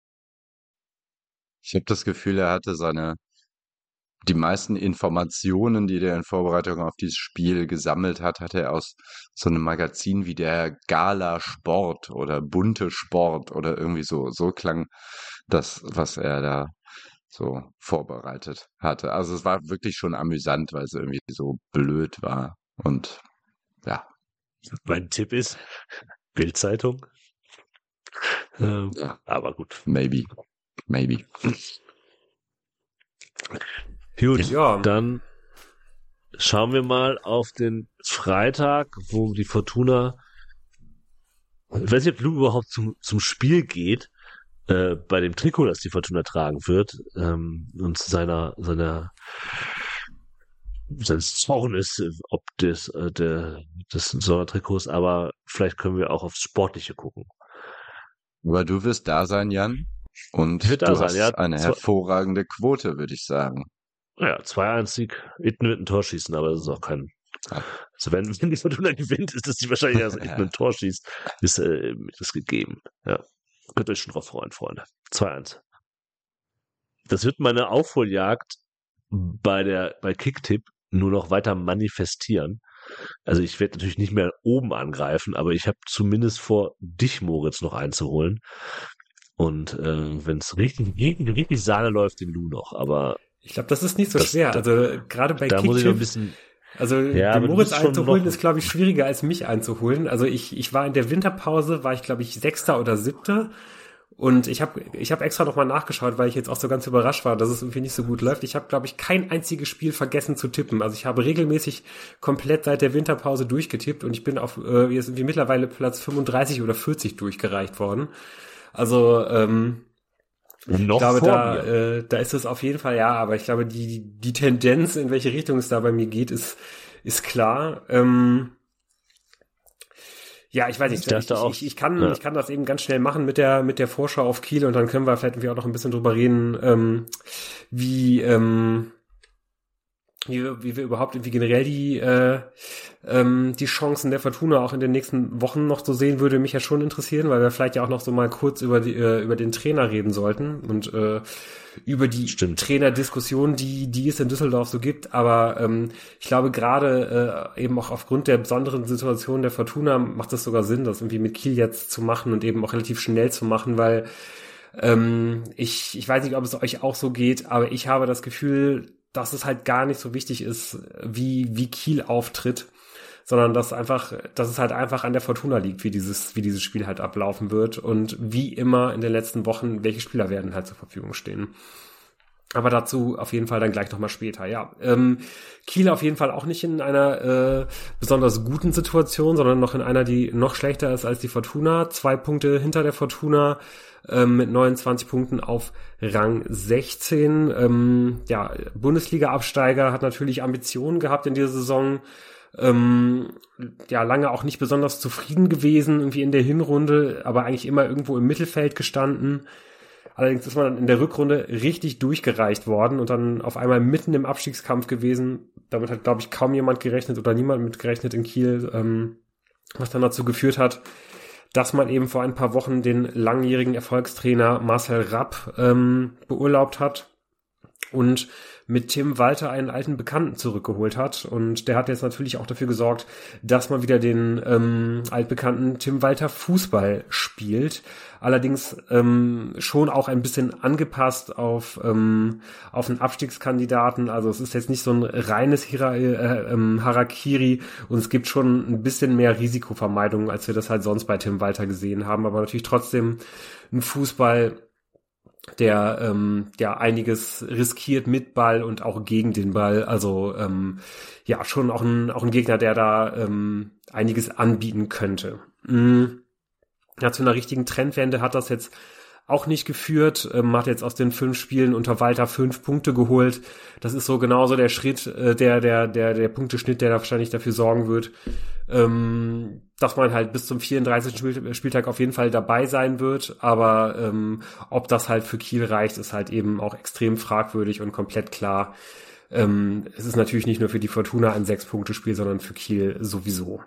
Ich habe das Gefühl, er hatte die meisten Informationen, die der in Vorbereitung auf dieses Spiel gesammelt hat, hat er aus so einem Magazin wie der Gala Sport oder Bunte Sport oder irgendwie so. So klang das, was er da so vorbereitet hatte. Also es war wirklich schon amüsant, weil es irgendwie so blöd war. Und ja. Mein Tipp ist Bild-Zeitung. Ja. Aber gut. Maybe. Gut, Ja. Dann schauen wir mal auf den Freitag, wo die Fortuna, ich weiß nicht, ob Lu überhaupt zum Spiel geht, bei dem Trikot, das die Fortuna tragen wird, und seines Zornes, ob des Sondertrikots, aber vielleicht können wir auch aufs Sportliche gucken. Aber du wirst da sein, Jan. Und Ich werd da du sein, hast ja. eine hervorragende Quote, würde ich sagen. Ja, 2-1-Sieg. Itten wird ein Tor schießen, aber das ist auch kein. Ja. Also wenn die Fortuna gewinnt, ist das die Wahrscheinlichkeit, dass Itten ein Tor schießt, ist gegeben. Ja. Könnt euch schon drauf freuen, Freunde. 2-1. Das wird meine Aufholjagd bei Kicktipp nur noch weiter manifestieren. Also ich werde natürlich nicht mehr oben angreifen, aber ich habe zumindest vor, dich, Moritz, noch einzuholen. Und wenn es richtig Sahne läuft, den Lu noch. Aber ich glaube, das ist nicht so schwer. Also gerade bei da Kicktipp, muss ich noch ein bisschen. Also Ja, den Moritz einzuholen noch ist, glaube ich, schwieriger als mich einzuholen. Also ich war in der Winterpause, war ich, glaube ich, 6. oder 7. Und ich hab extra nochmal nachgeschaut, weil ich jetzt auch so ganz überrascht war, dass es irgendwie nicht so gut läuft. Ich habe, glaube ich, kein einziges Spiel vergessen zu tippen. Also ich habe regelmäßig komplett seit der Winterpause durchgetippt und ich bin auf jetzt irgendwie mittlerweile Platz 35 oder 40 durchgereicht worden. Also ich glaube, da ist es auf jeden Fall, ja, aber ich glaube, die Tendenz, in welche Richtung es da bei mir geht, ist klar. Ja, ich weiß nicht, ich kann das eben ganz schnell machen mit der Vorschau auf Kiel und dann können wir vielleicht irgendwie auch noch ein bisschen drüber reden, wie wie wir überhaupt irgendwie generell die Chancen der Fortuna auch in den nächsten Wochen noch so sehen, würde mich ja schon interessieren, weil wir vielleicht ja auch noch so mal kurz über den Trainer reden sollten und über die Trainerdiskussion, die es in Düsseldorf so gibt. Aber ich glaube, gerade eben auch aufgrund der besonderen Situation der Fortuna macht es sogar Sinn, das irgendwie mit Kiel jetzt zu machen und eben auch relativ schnell zu machen, weil ich weiß nicht, ob es euch auch so geht, aber ich habe das Gefühl, dass es halt gar nicht so wichtig ist, wie Kiel auftritt, sondern dass es halt einfach an der Fortuna liegt, wie dieses Spiel halt ablaufen wird und wie immer in den letzten Wochen, welche Spieler werden halt zur Verfügung stehen. Aber dazu auf jeden Fall dann gleich nochmal später, ja. Kiel auf jeden Fall auch nicht in einer besonders guten Situation, sondern noch in einer, die noch schlechter ist als die Fortuna. 2 Punkte hinter der Fortuna mit 29 Punkten auf Rang 16. Bundesliga-Absteiger hat natürlich Ambitionen gehabt in dieser Saison. Lange auch nicht besonders zufrieden gewesen, irgendwie in der Hinrunde, aber eigentlich immer irgendwo im Mittelfeld gestanden. Allerdings ist man dann in der Rückrunde richtig durchgereicht worden und dann auf einmal mitten im Abstiegskampf gewesen. Damit hat, glaube ich, kaum jemand gerechnet oder niemand mitgerechnet in Kiel, was dann dazu geführt hat, dass man eben vor ein paar Wochen den langjährigen Erfolgstrainer Marcel Rapp beurlaubt hat und mit Tim Walter einen alten Bekannten zurückgeholt hat. Und der hat jetzt natürlich auch dafür gesorgt, dass man wieder den altbekannten Tim Walter Fußball spielt. Allerdings schon auch ein bisschen angepasst auf einen Abstiegskandidaten. Also es ist jetzt nicht so ein reines Harakiri und es gibt schon ein bisschen mehr Risikovermeidung, als wir das halt sonst bei Tim Walter gesehen haben. Aber natürlich trotzdem ein Fußball, der einiges riskiert mit Ball und auch gegen den Ball. Also schon auch ein Gegner, der da einiges anbieten könnte. Ja, zu einer richtigen Trendwende hat das jetzt auch nicht geführt. Hat jetzt aus den 5 Spielen unter Walter 5 Punkte geholt. Das ist so genauso der Schritt, der Punkteschnitt, der da wahrscheinlich dafür sorgen wird, dass man halt bis zum 34. Spieltag auf jeden Fall dabei sein wird. Aber ob das halt für Kiel reicht, ist halt eben auch extrem fragwürdig und komplett klar. Es ist natürlich nicht nur für die Fortuna ein 6-Punkte-Spiel, sondern für Kiel sowieso.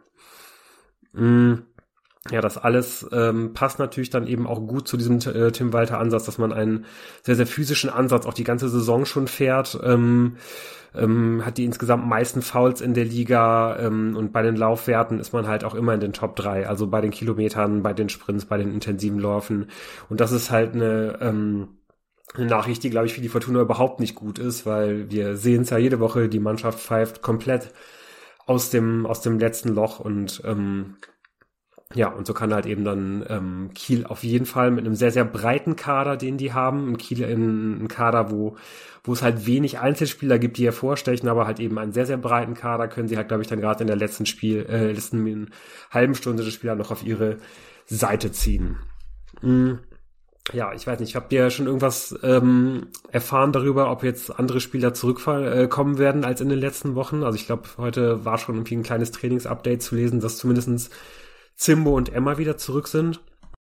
Ja, das alles passt natürlich dann eben auch gut zu diesem Tim Walter Ansatz, dass man einen sehr, sehr physischen Ansatz auch die ganze Saison schon fährt, hat die insgesamt meisten Fouls in der Liga und bei den Laufwerten ist man halt auch immer in den Top 3, also bei den Kilometern, bei den Sprints, bei den intensiven Läufen und das ist halt eine Nachricht, die, glaube ich, für die Fortuna überhaupt nicht gut ist, weil wir sehen es ja jede Woche, die Mannschaft pfeift komplett aus dem letzten Loch und und so kann halt eben dann Kiel auf jeden Fall mit einem sehr, sehr breiten Kader, den die haben, ein Kiel in ein Kader, wo es halt wenig Einzelspieler gibt, die hervorstechen, aber halt eben einen sehr, sehr breiten Kader können sie halt, glaube ich, dann gerade in der letzten halben Stunde des Spiels noch auf ihre Seite ziehen. Ja, ich weiß nicht, habt ihr schon irgendwas erfahren darüber, ob jetzt andere Spieler zurückkommen werden als in den letzten Wochen? Also ich glaube, heute war schon irgendwie ein kleines Trainingsupdate zu lesen, dass zumindestens Zimbo und Emma wieder zurück sind.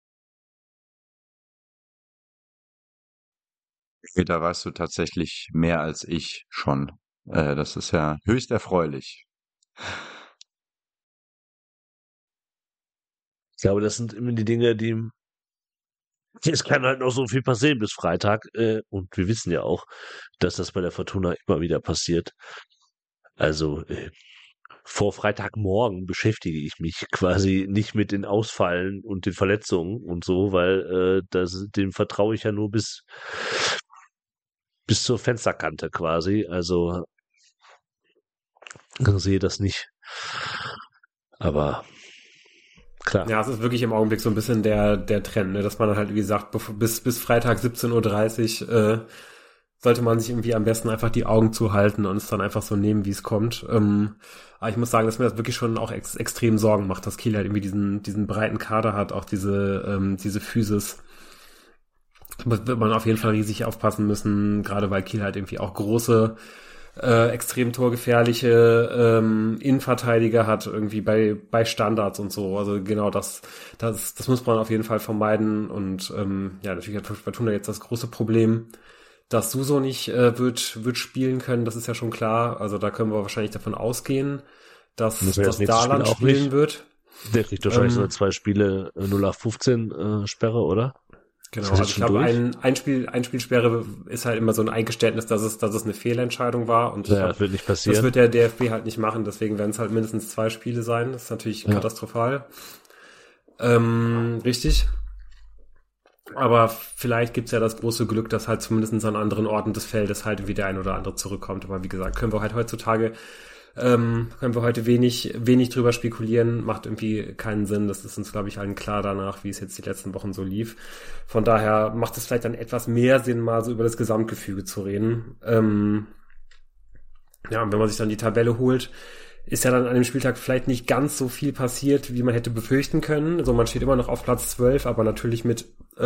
Da weißt du tatsächlich mehr als ich schon. Das ist ja höchst erfreulich. Ich glaube, das sind immer die Dinge, es kann halt noch so viel passieren bis Freitag. Und wir wissen ja auch, dass das bei der Fortuna immer wieder passiert. Also vor Freitagmorgen beschäftige ich mich quasi nicht mit den Ausfallen und den Verletzungen und so, weil dem vertraue ich ja nur bis zur Fensterkante quasi. Also sehe das nicht. Aber klar. Ja, es ist wirklich im Augenblick so ein bisschen der Trend, ne? Dass man halt, wie gesagt, bis Freitag 17:30 Uhr sollte man sich irgendwie am besten einfach die Augen zuhalten und es dann einfach so nehmen, wie es kommt. Aber ich muss sagen, dass mir das wirklich schon auch extrem Sorgen macht, dass Kiel halt irgendwie diesen breiten Kader hat, auch diese Physis. Da wird man auf jeden Fall riesig aufpassen müssen, gerade weil Kiel halt irgendwie auch große, extrem torgefährliche Innenverteidiger hat, irgendwie bei Standards und so. Also genau das muss man auf jeden Fall vermeiden. Und natürlich hat Fortuna jetzt das große Problem, dass Suso nicht wird spielen können, das ist ja schon klar. Also da können wir wahrscheinlich davon ausgehen, dass Muss er das nächste Spiel Darlan auch spielen nicht? wird. Der kriegt wahrscheinlich so 2 Spiele 0815 Sperre, oder? Genau, Ist das also jetzt ich schon glaube, durch? ein Spielsperre ist halt immer so ein Eingeständnis, dass es eine Fehlentscheidung war. Und ich Ja, glaube, das wird nicht das passieren. wird der DFB halt nicht machen. Deswegen werden es halt mindestens 2 Spiele sein. Das ist natürlich Ja. katastrophal. Richtig. Aber vielleicht gibt's ja das große Glück, dass halt zumindest an anderen Orten des Feldes halt irgendwie der ein oder andere zurückkommt. Aber wie gesagt, können wir heute wenig drüber spekulieren, macht irgendwie keinen Sinn. Das ist uns, glaube ich, allen klar danach, wie es jetzt die letzten Wochen so lief. Von daher macht es vielleicht dann etwas mehr Sinn, mal so über das Gesamtgefüge zu reden. Ja, und wenn man sich dann die Tabelle holt, ist ja dann an dem Spieltag vielleicht nicht ganz so viel passiert, wie man hätte befürchten können. Also man steht immer noch auf Platz 12, aber natürlich mit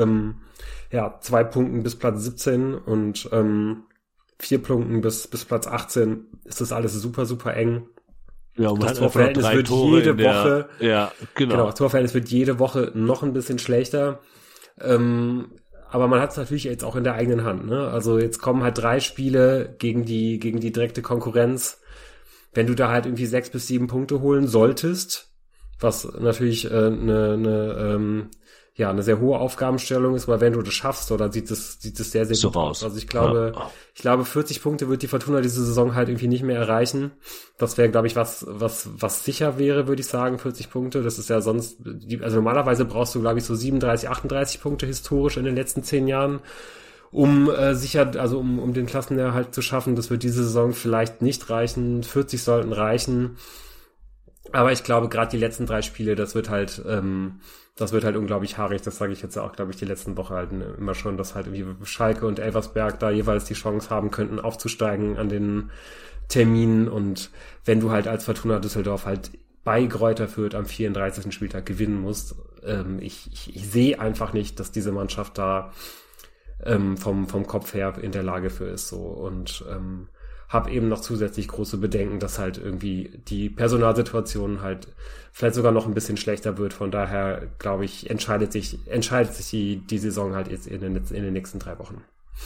2 Punkten bis Platz 17 und 4 Punkten bis Platz 18 ist das alles super, super eng. Ja, und man Das hat einfach noch Torverhältnis 3 wird Tore jede in der, Woche, ja, genau, das Torverhältnis wird jede Woche noch ein bisschen schlechter. Aber man hat es natürlich jetzt auch in der eigenen Hand, ne? Also jetzt kommen halt 3 Spiele gegen die direkte Konkurrenz. Wenn du da halt irgendwie 6 bis 7 Punkte holen solltest, was natürlich eine sehr hohe Aufgabenstellung ist, weil wenn du das schaffst, oder sieht es sehr, sehr so gut aus. raus. Also ich glaube, 40 Punkte wird die Fortuna diese Saison halt irgendwie nicht mehr erreichen. Das wäre, glaube ich, was sicher wäre, würde ich sagen, 40 Punkte. Das ist ja sonst, also normalerweise brauchst du, glaube ich, so 37, 38 Punkte historisch in den letzten 10 Jahren, um um den Klassenerhalt zu schaffen. Das wird diese Saison vielleicht nicht reichen. 40 sollten reichen. Aber ich glaube, gerade die letzten 3 Spiele, das wird halt unglaublich haarig. Das sage ich jetzt auch, glaube ich, die letzten Woche halt immer schon, dass halt irgendwie Schalke und Elversberg da jeweils die Chance haben könnten, aufzusteigen an den Terminen. Und wenn du halt als Fortuna Düsseldorf halt bei Greuther Fürth am 34. Spieltag gewinnen musst, ich sehe einfach nicht, dass diese Mannschaft da vom Kopf her in der Lage für ist, so. Und habe eben noch zusätzlich große Bedenken, dass halt irgendwie die Personalsituation halt vielleicht sogar noch ein bisschen schlechter wird. Von daher, glaube ich, entscheidet sich die Saison halt jetzt in den nächsten 3 Wochen.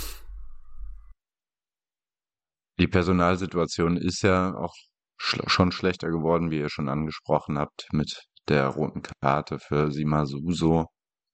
Die Personalsituation ist ja auch schon schlechter geworden, wie ihr schon angesprochen habt, mit der roten Karte für Sima Suso.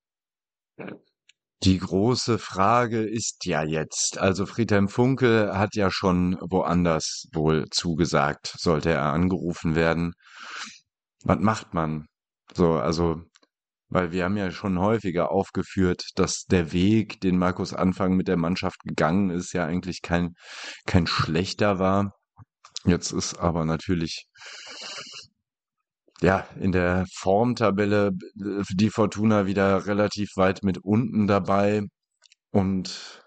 Die große Frage ist ja jetzt, also Friedhelm Funkel hat ja schon woanders wohl zugesagt, sollte er angerufen werden. Was macht man? So, also, weil wir haben ja schon häufiger aufgeführt, dass der Weg, den Markus Anfang mit der Mannschaft gegangen ist, ja eigentlich kein schlechter war. Jetzt ist aber natürlich ja in der Formtabelle die Fortuna wieder relativ weit mit unten dabei. Und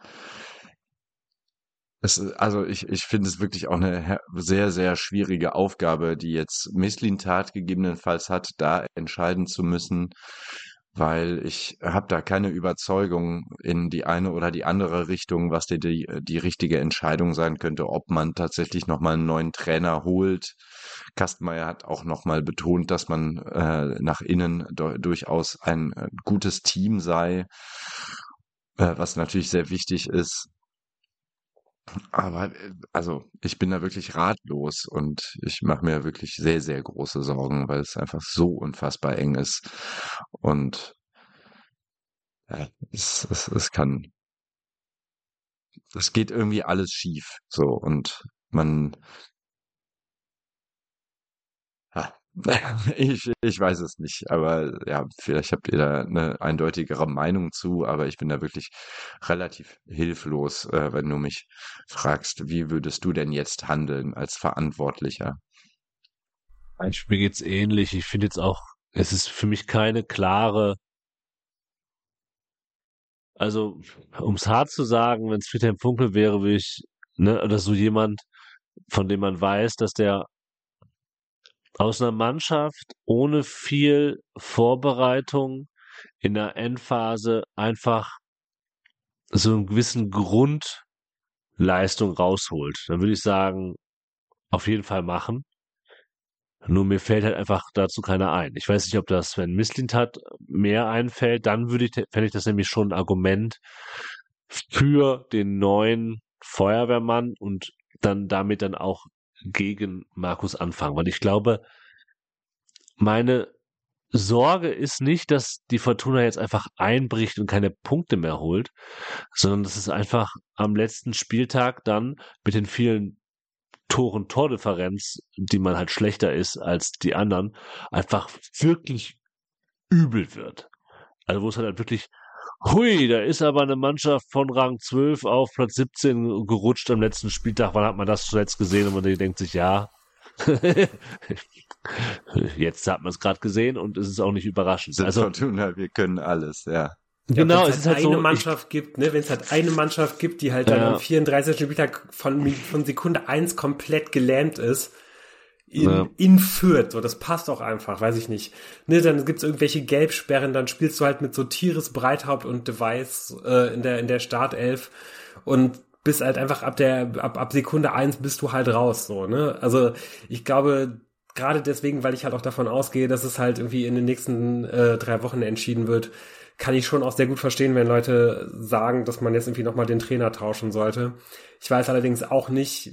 ich finde es wirklich auch eine sehr, sehr schwierige Aufgabe, die jetzt Mislintat gegebenenfalls hat, da entscheiden zu müssen, weil ich habe da keine Überzeugung in die eine oder die andere Richtung, was die richtige Entscheidung sein könnte, ob man tatsächlich nochmal einen neuen Trainer holt. Kastenmeier hat auch nochmal betont, dass man nach innen durchaus ein gutes Team sei, was natürlich sehr wichtig ist. Aber also ich bin da wirklich ratlos und ich mache mir wirklich sehr, sehr große Sorgen, weil es einfach so unfassbar eng ist. Und ja, es geht irgendwie alles schief. So und man, ja, ich weiß es nicht, aber ja, vielleicht habt ihr da eine eindeutigere Meinung zu, aber ich bin da wirklich relativ hilflos, wenn du mich fragst, wie würdest du denn jetzt handeln als Verantwortlicher? Mir geht's ähnlich. Ich finde jetzt auch, es ist für mich keine klare, also um's hart zu sagen, wenn es Friedhelm Funkel wäre, würde ich, ne, oder so jemand, von dem man weiß, dass der aus einer Mannschaft ohne viel Vorbereitung in der Endphase einfach so einen gewissen Grundleistung rausholt. Dann würde ich sagen, auf jeden Fall machen. Nur mir fällt halt einfach dazu keiner ein. Ich weiß nicht, ob das, wenn Mislintat mehr einfällt, dann fände ich das nämlich schon ein Argument für den neuen Feuerwehrmann und dann damit dann auch gegen Markus Anfang. Weil ich glaube, meine Sorge ist nicht, dass die Fortuna jetzt einfach einbricht und keine Punkte mehr holt, sondern dass es einfach am letzten Spieltag dann mit den vielen Tordifferenz, die man halt schlechter ist als die anderen, einfach wirklich übel wird. Also wo es halt wirklich, hui, da ist aber eine Mannschaft von Rang 12 auf Platz 17 gerutscht am letzten Spieltag. Wann hat man das zuletzt gesehen? Und man denkt sich, ja, jetzt hat man es gerade gesehen und es ist auch nicht überraschend. Sind Fortuna, wir können alles, ja. Genau, es ist halt eine Mannschaft gibt, ne, wenn es halt eine Mannschaft gibt, die halt dann am 34. Spieltag von Sekunde 1 komplett gelähmt ist, in Fürth, so, das passt auch einfach, weiß ich nicht. Ne, dann gibt's irgendwelche Gelbsperren, dann spielst du halt mit so Tires, Breithaupt und Device in der Startelf und bist halt einfach ab Sekunde 1 bist du halt raus, so, ne? Also ich glaube, gerade deswegen, weil ich halt auch davon ausgehe, dass es halt irgendwie in den nächsten 3 Wochen entschieden wird, kann ich schon auch sehr gut verstehen, wenn Leute sagen, dass man jetzt irgendwie nochmal den Trainer tauschen sollte. Ich weiß allerdings auch nicht,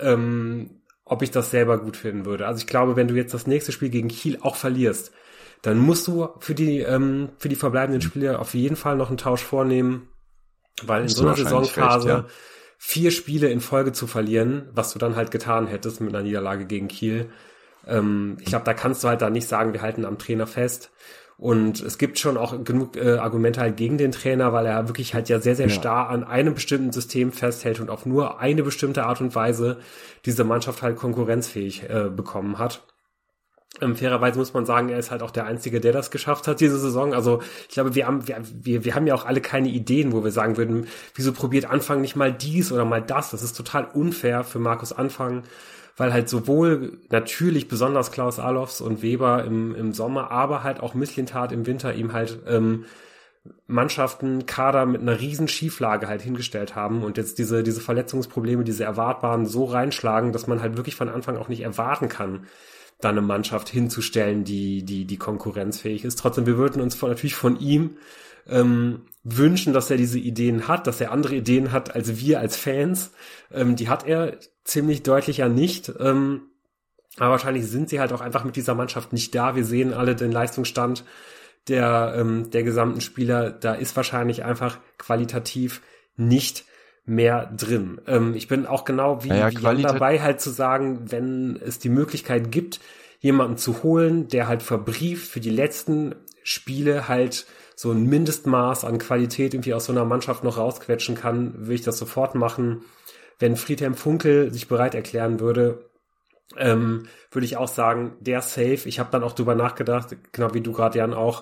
ob ich das selber gut finden würde. Also ich glaube, wenn du jetzt das nächste Spiel gegen Kiel auch verlierst, dann musst du für die verbleibenden Spiele auf jeden Fall noch einen Tausch vornehmen, weil in so einer Saisonphase 4 Spiele in Folge zu verlieren, was du dann halt getan hättest mit einer Niederlage gegen Kiel, ich glaube, da kannst du halt da nicht sagen, wir halten am Trainer fest. Und es gibt schon auch genug Argumente halt gegen den Trainer, weil er wirklich halt ja sehr, sehr starr an einem bestimmten System festhält und auf nur eine bestimmte Art und Weise diese Mannschaft halt konkurrenzfähig bekommen hat. Fairerweise muss man sagen, er ist halt auch der Einzige, der das geschafft hat diese Saison. Also ich glaube, wir haben ja auch alle keine Ideen, wo wir sagen würden, wieso probiert Anfang nicht mal dies oder mal das? Das ist total unfair für Markus Anfang, weil halt sowohl natürlich besonders Klaus Allofs und Weber im Sommer, aber halt auch Mislintat im Winter ihm halt Mannschaften, Kader mit einer riesen Schieflage halt hingestellt haben und jetzt diese Verletzungsprobleme, diese erwartbaren so reinschlagen, dass man halt wirklich von Anfang auch nicht erwarten kann, da eine Mannschaft hinzustellen, die konkurrenzfähig ist. Trotzdem, wir würden uns natürlich von ihm wünschen, dass er diese Ideen hat, dass er andere Ideen hat als wir als Fans. Die hat er ziemlich deutlich ja nicht. Aber wahrscheinlich sind sie halt auch einfach mit dieser Mannschaft nicht da. Wir sehen alle den Leistungsstand der gesamten Spieler. Da ist wahrscheinlich einfach qualitativ nicht mehr drin. Ich bin auch genau wie Jan dabei, halt zu sagen, wenn es die Möglichkeit gibt, jemanden zu holen, der halt verbrieft für die letzten Spiele halt so ein Mindestmaß an Qualität irgendwie aus so einer Mannschaft noch rausquetschen kann, würde ich das sofort machen. Wenn Friedhelm Funkel sich bereit erklären würde, würde ich auch sagen, der safe. Ich habe dann auch drüber nachgedacht, genau wie du gerade, Jan, auch,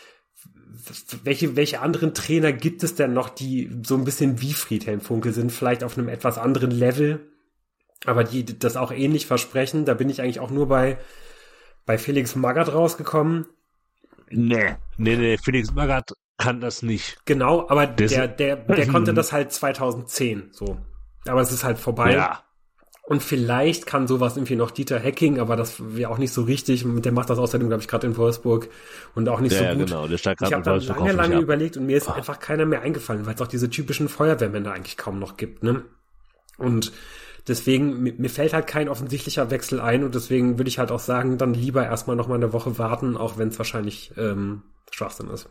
welche anderen Trainer gibt es denn noch, die so ein bisschen wie Friedhelm Funkel sind, vielleicht auf einem etwas anderen Level, aber die das auch ähnlich versprechen. Da bin ich eigentlich auch nur bei Felix Magath rausgekommen. Nee, Felix Magath kann das nicht. Genau, aber der konnte das halt 2010, so. Aber es ist halt vorbei. Ja. Und vielleicht kann sowas irgendwie noch Dieter Hecking, aber das wäre auch nicht so richtig. Der macht das außerdem, glaube ich, gerade in Wolfsburg und auch nicht so gut. Genau, der steigt ich habe da lange überlegt und mir ist Ah. einfach keiner mehr eingefallen, weil es auch diese typischen Feuerwehrmänner eigentlich kaum noch gibt, ne? Und deswegen, mir fällt halt kein offensichtlicher Wechsel ein und deswegen würde ich halt auch sagen, dann lieber erstmal noch mal eine Woche warten, auch wenn es wahrscheinlich Schwachsinn ist.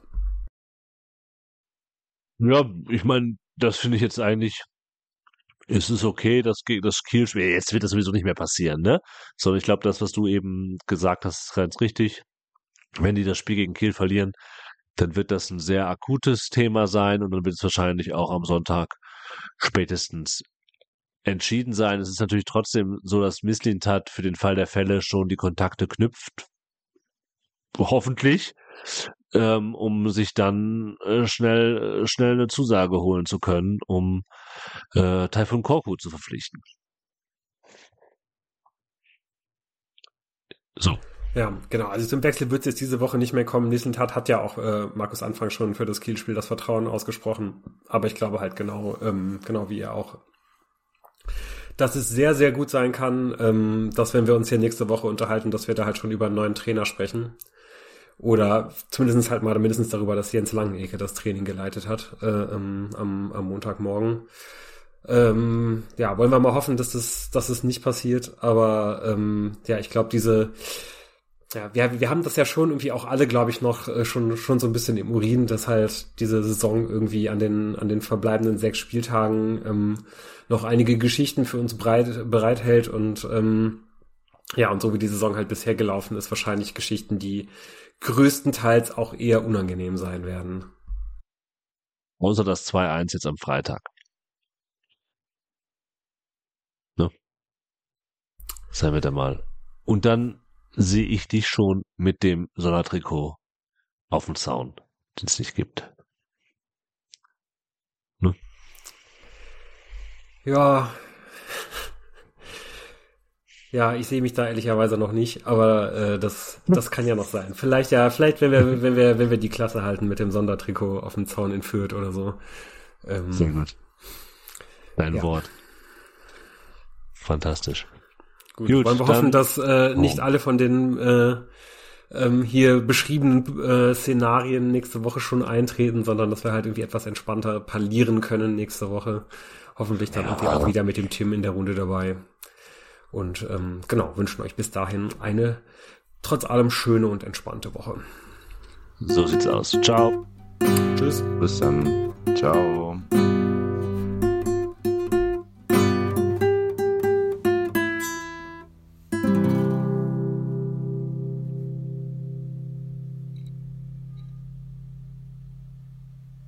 Ja, ich meine, das finde ich jetzt eigentlich, es ist okay, das Kielspiel, jetzt wird das sowieso nicht mehr passieren, ne? Sondern ich glaube, das, was du eben gesagt hast, ist ganz richtig. Wenn die das Spiel gegen Kiel verlieren, dann wird das ein sehr akutes Thema sein und dann wird es wahrscheinlich auch am Sonntag spätestens entschieden sein. Es ist natürlich trotzdem so, dass Mislintat für den Fall der Fälle schon die Kontakte knüpft, hoffentlich, um sich dann schnell eine Zusage holen zu können, um Taifun Korkut zu verpflichten. So. Ja, genau. Also zum Wechsel wird es jetzt diese Woche nicht mehr kommen. Mislintat hat ja auch Markus Anfang schon für das Kielspiel das Vertrauen ausgesprochen. Aber ich glaube halt genau wie er auch, dass es sehr, sehr gut sein kann, dass wenn wir uns hier nächste Woche unterhalten, dass wir da halt schon über einen neuen Trainer sprechen. Oder zumindest halt mal mindestens darüber, dass Jens Langenecke das Training geleitet hat am Montagmorgen. Wollen wir mal hoffen, dass es nicht passiert. Aber ich glaube, wir haben das ja schon irgendwie auch alle, glaube ich, noch schon so ein bisschen im Urin, dass halt diese Saison irgendwie an den verbleibenden 6 Spieltagen noch einige Geschichten für uns bereithält und und so wie die Saison halt bisher gelaufen ist, wahrscheinlich Geschichten, die größtenteils auch eher unangenehm sein werden. Außer das 2-1 jetzt am Freitag. Ne? Seien wir da mal. Und dann sehe ich dich schon mit dem Sondertrikot auf dem Zaun, den es nicht gibt. Ne? Ja, ich sehe mich da ehrlicherweise noch nicht, aber das kann ja noch sein. Vielleicht wenn wir die Klasse halten mit dem Sondertrikot auf dem Zaun in Fürth oder so. Sehr gut. Dein Wort. Fantastisch. Gut, wollen wir hoffen, dass nicht alle von den hier beschriebenen Szenarien nächste Woche schon eintreten, sondern dass wir halt irgendwie etwas entspannter parlieren können nächste Woche. Hoffentlich dann irgendwie auch wieder mit dem Tim in der Runde dabei. Und wünschen euch bis dahin eine trotz allem schöne und entspannte Woche. So sieht's aus. Ciao. Tschüss. Bis dann. Ciao.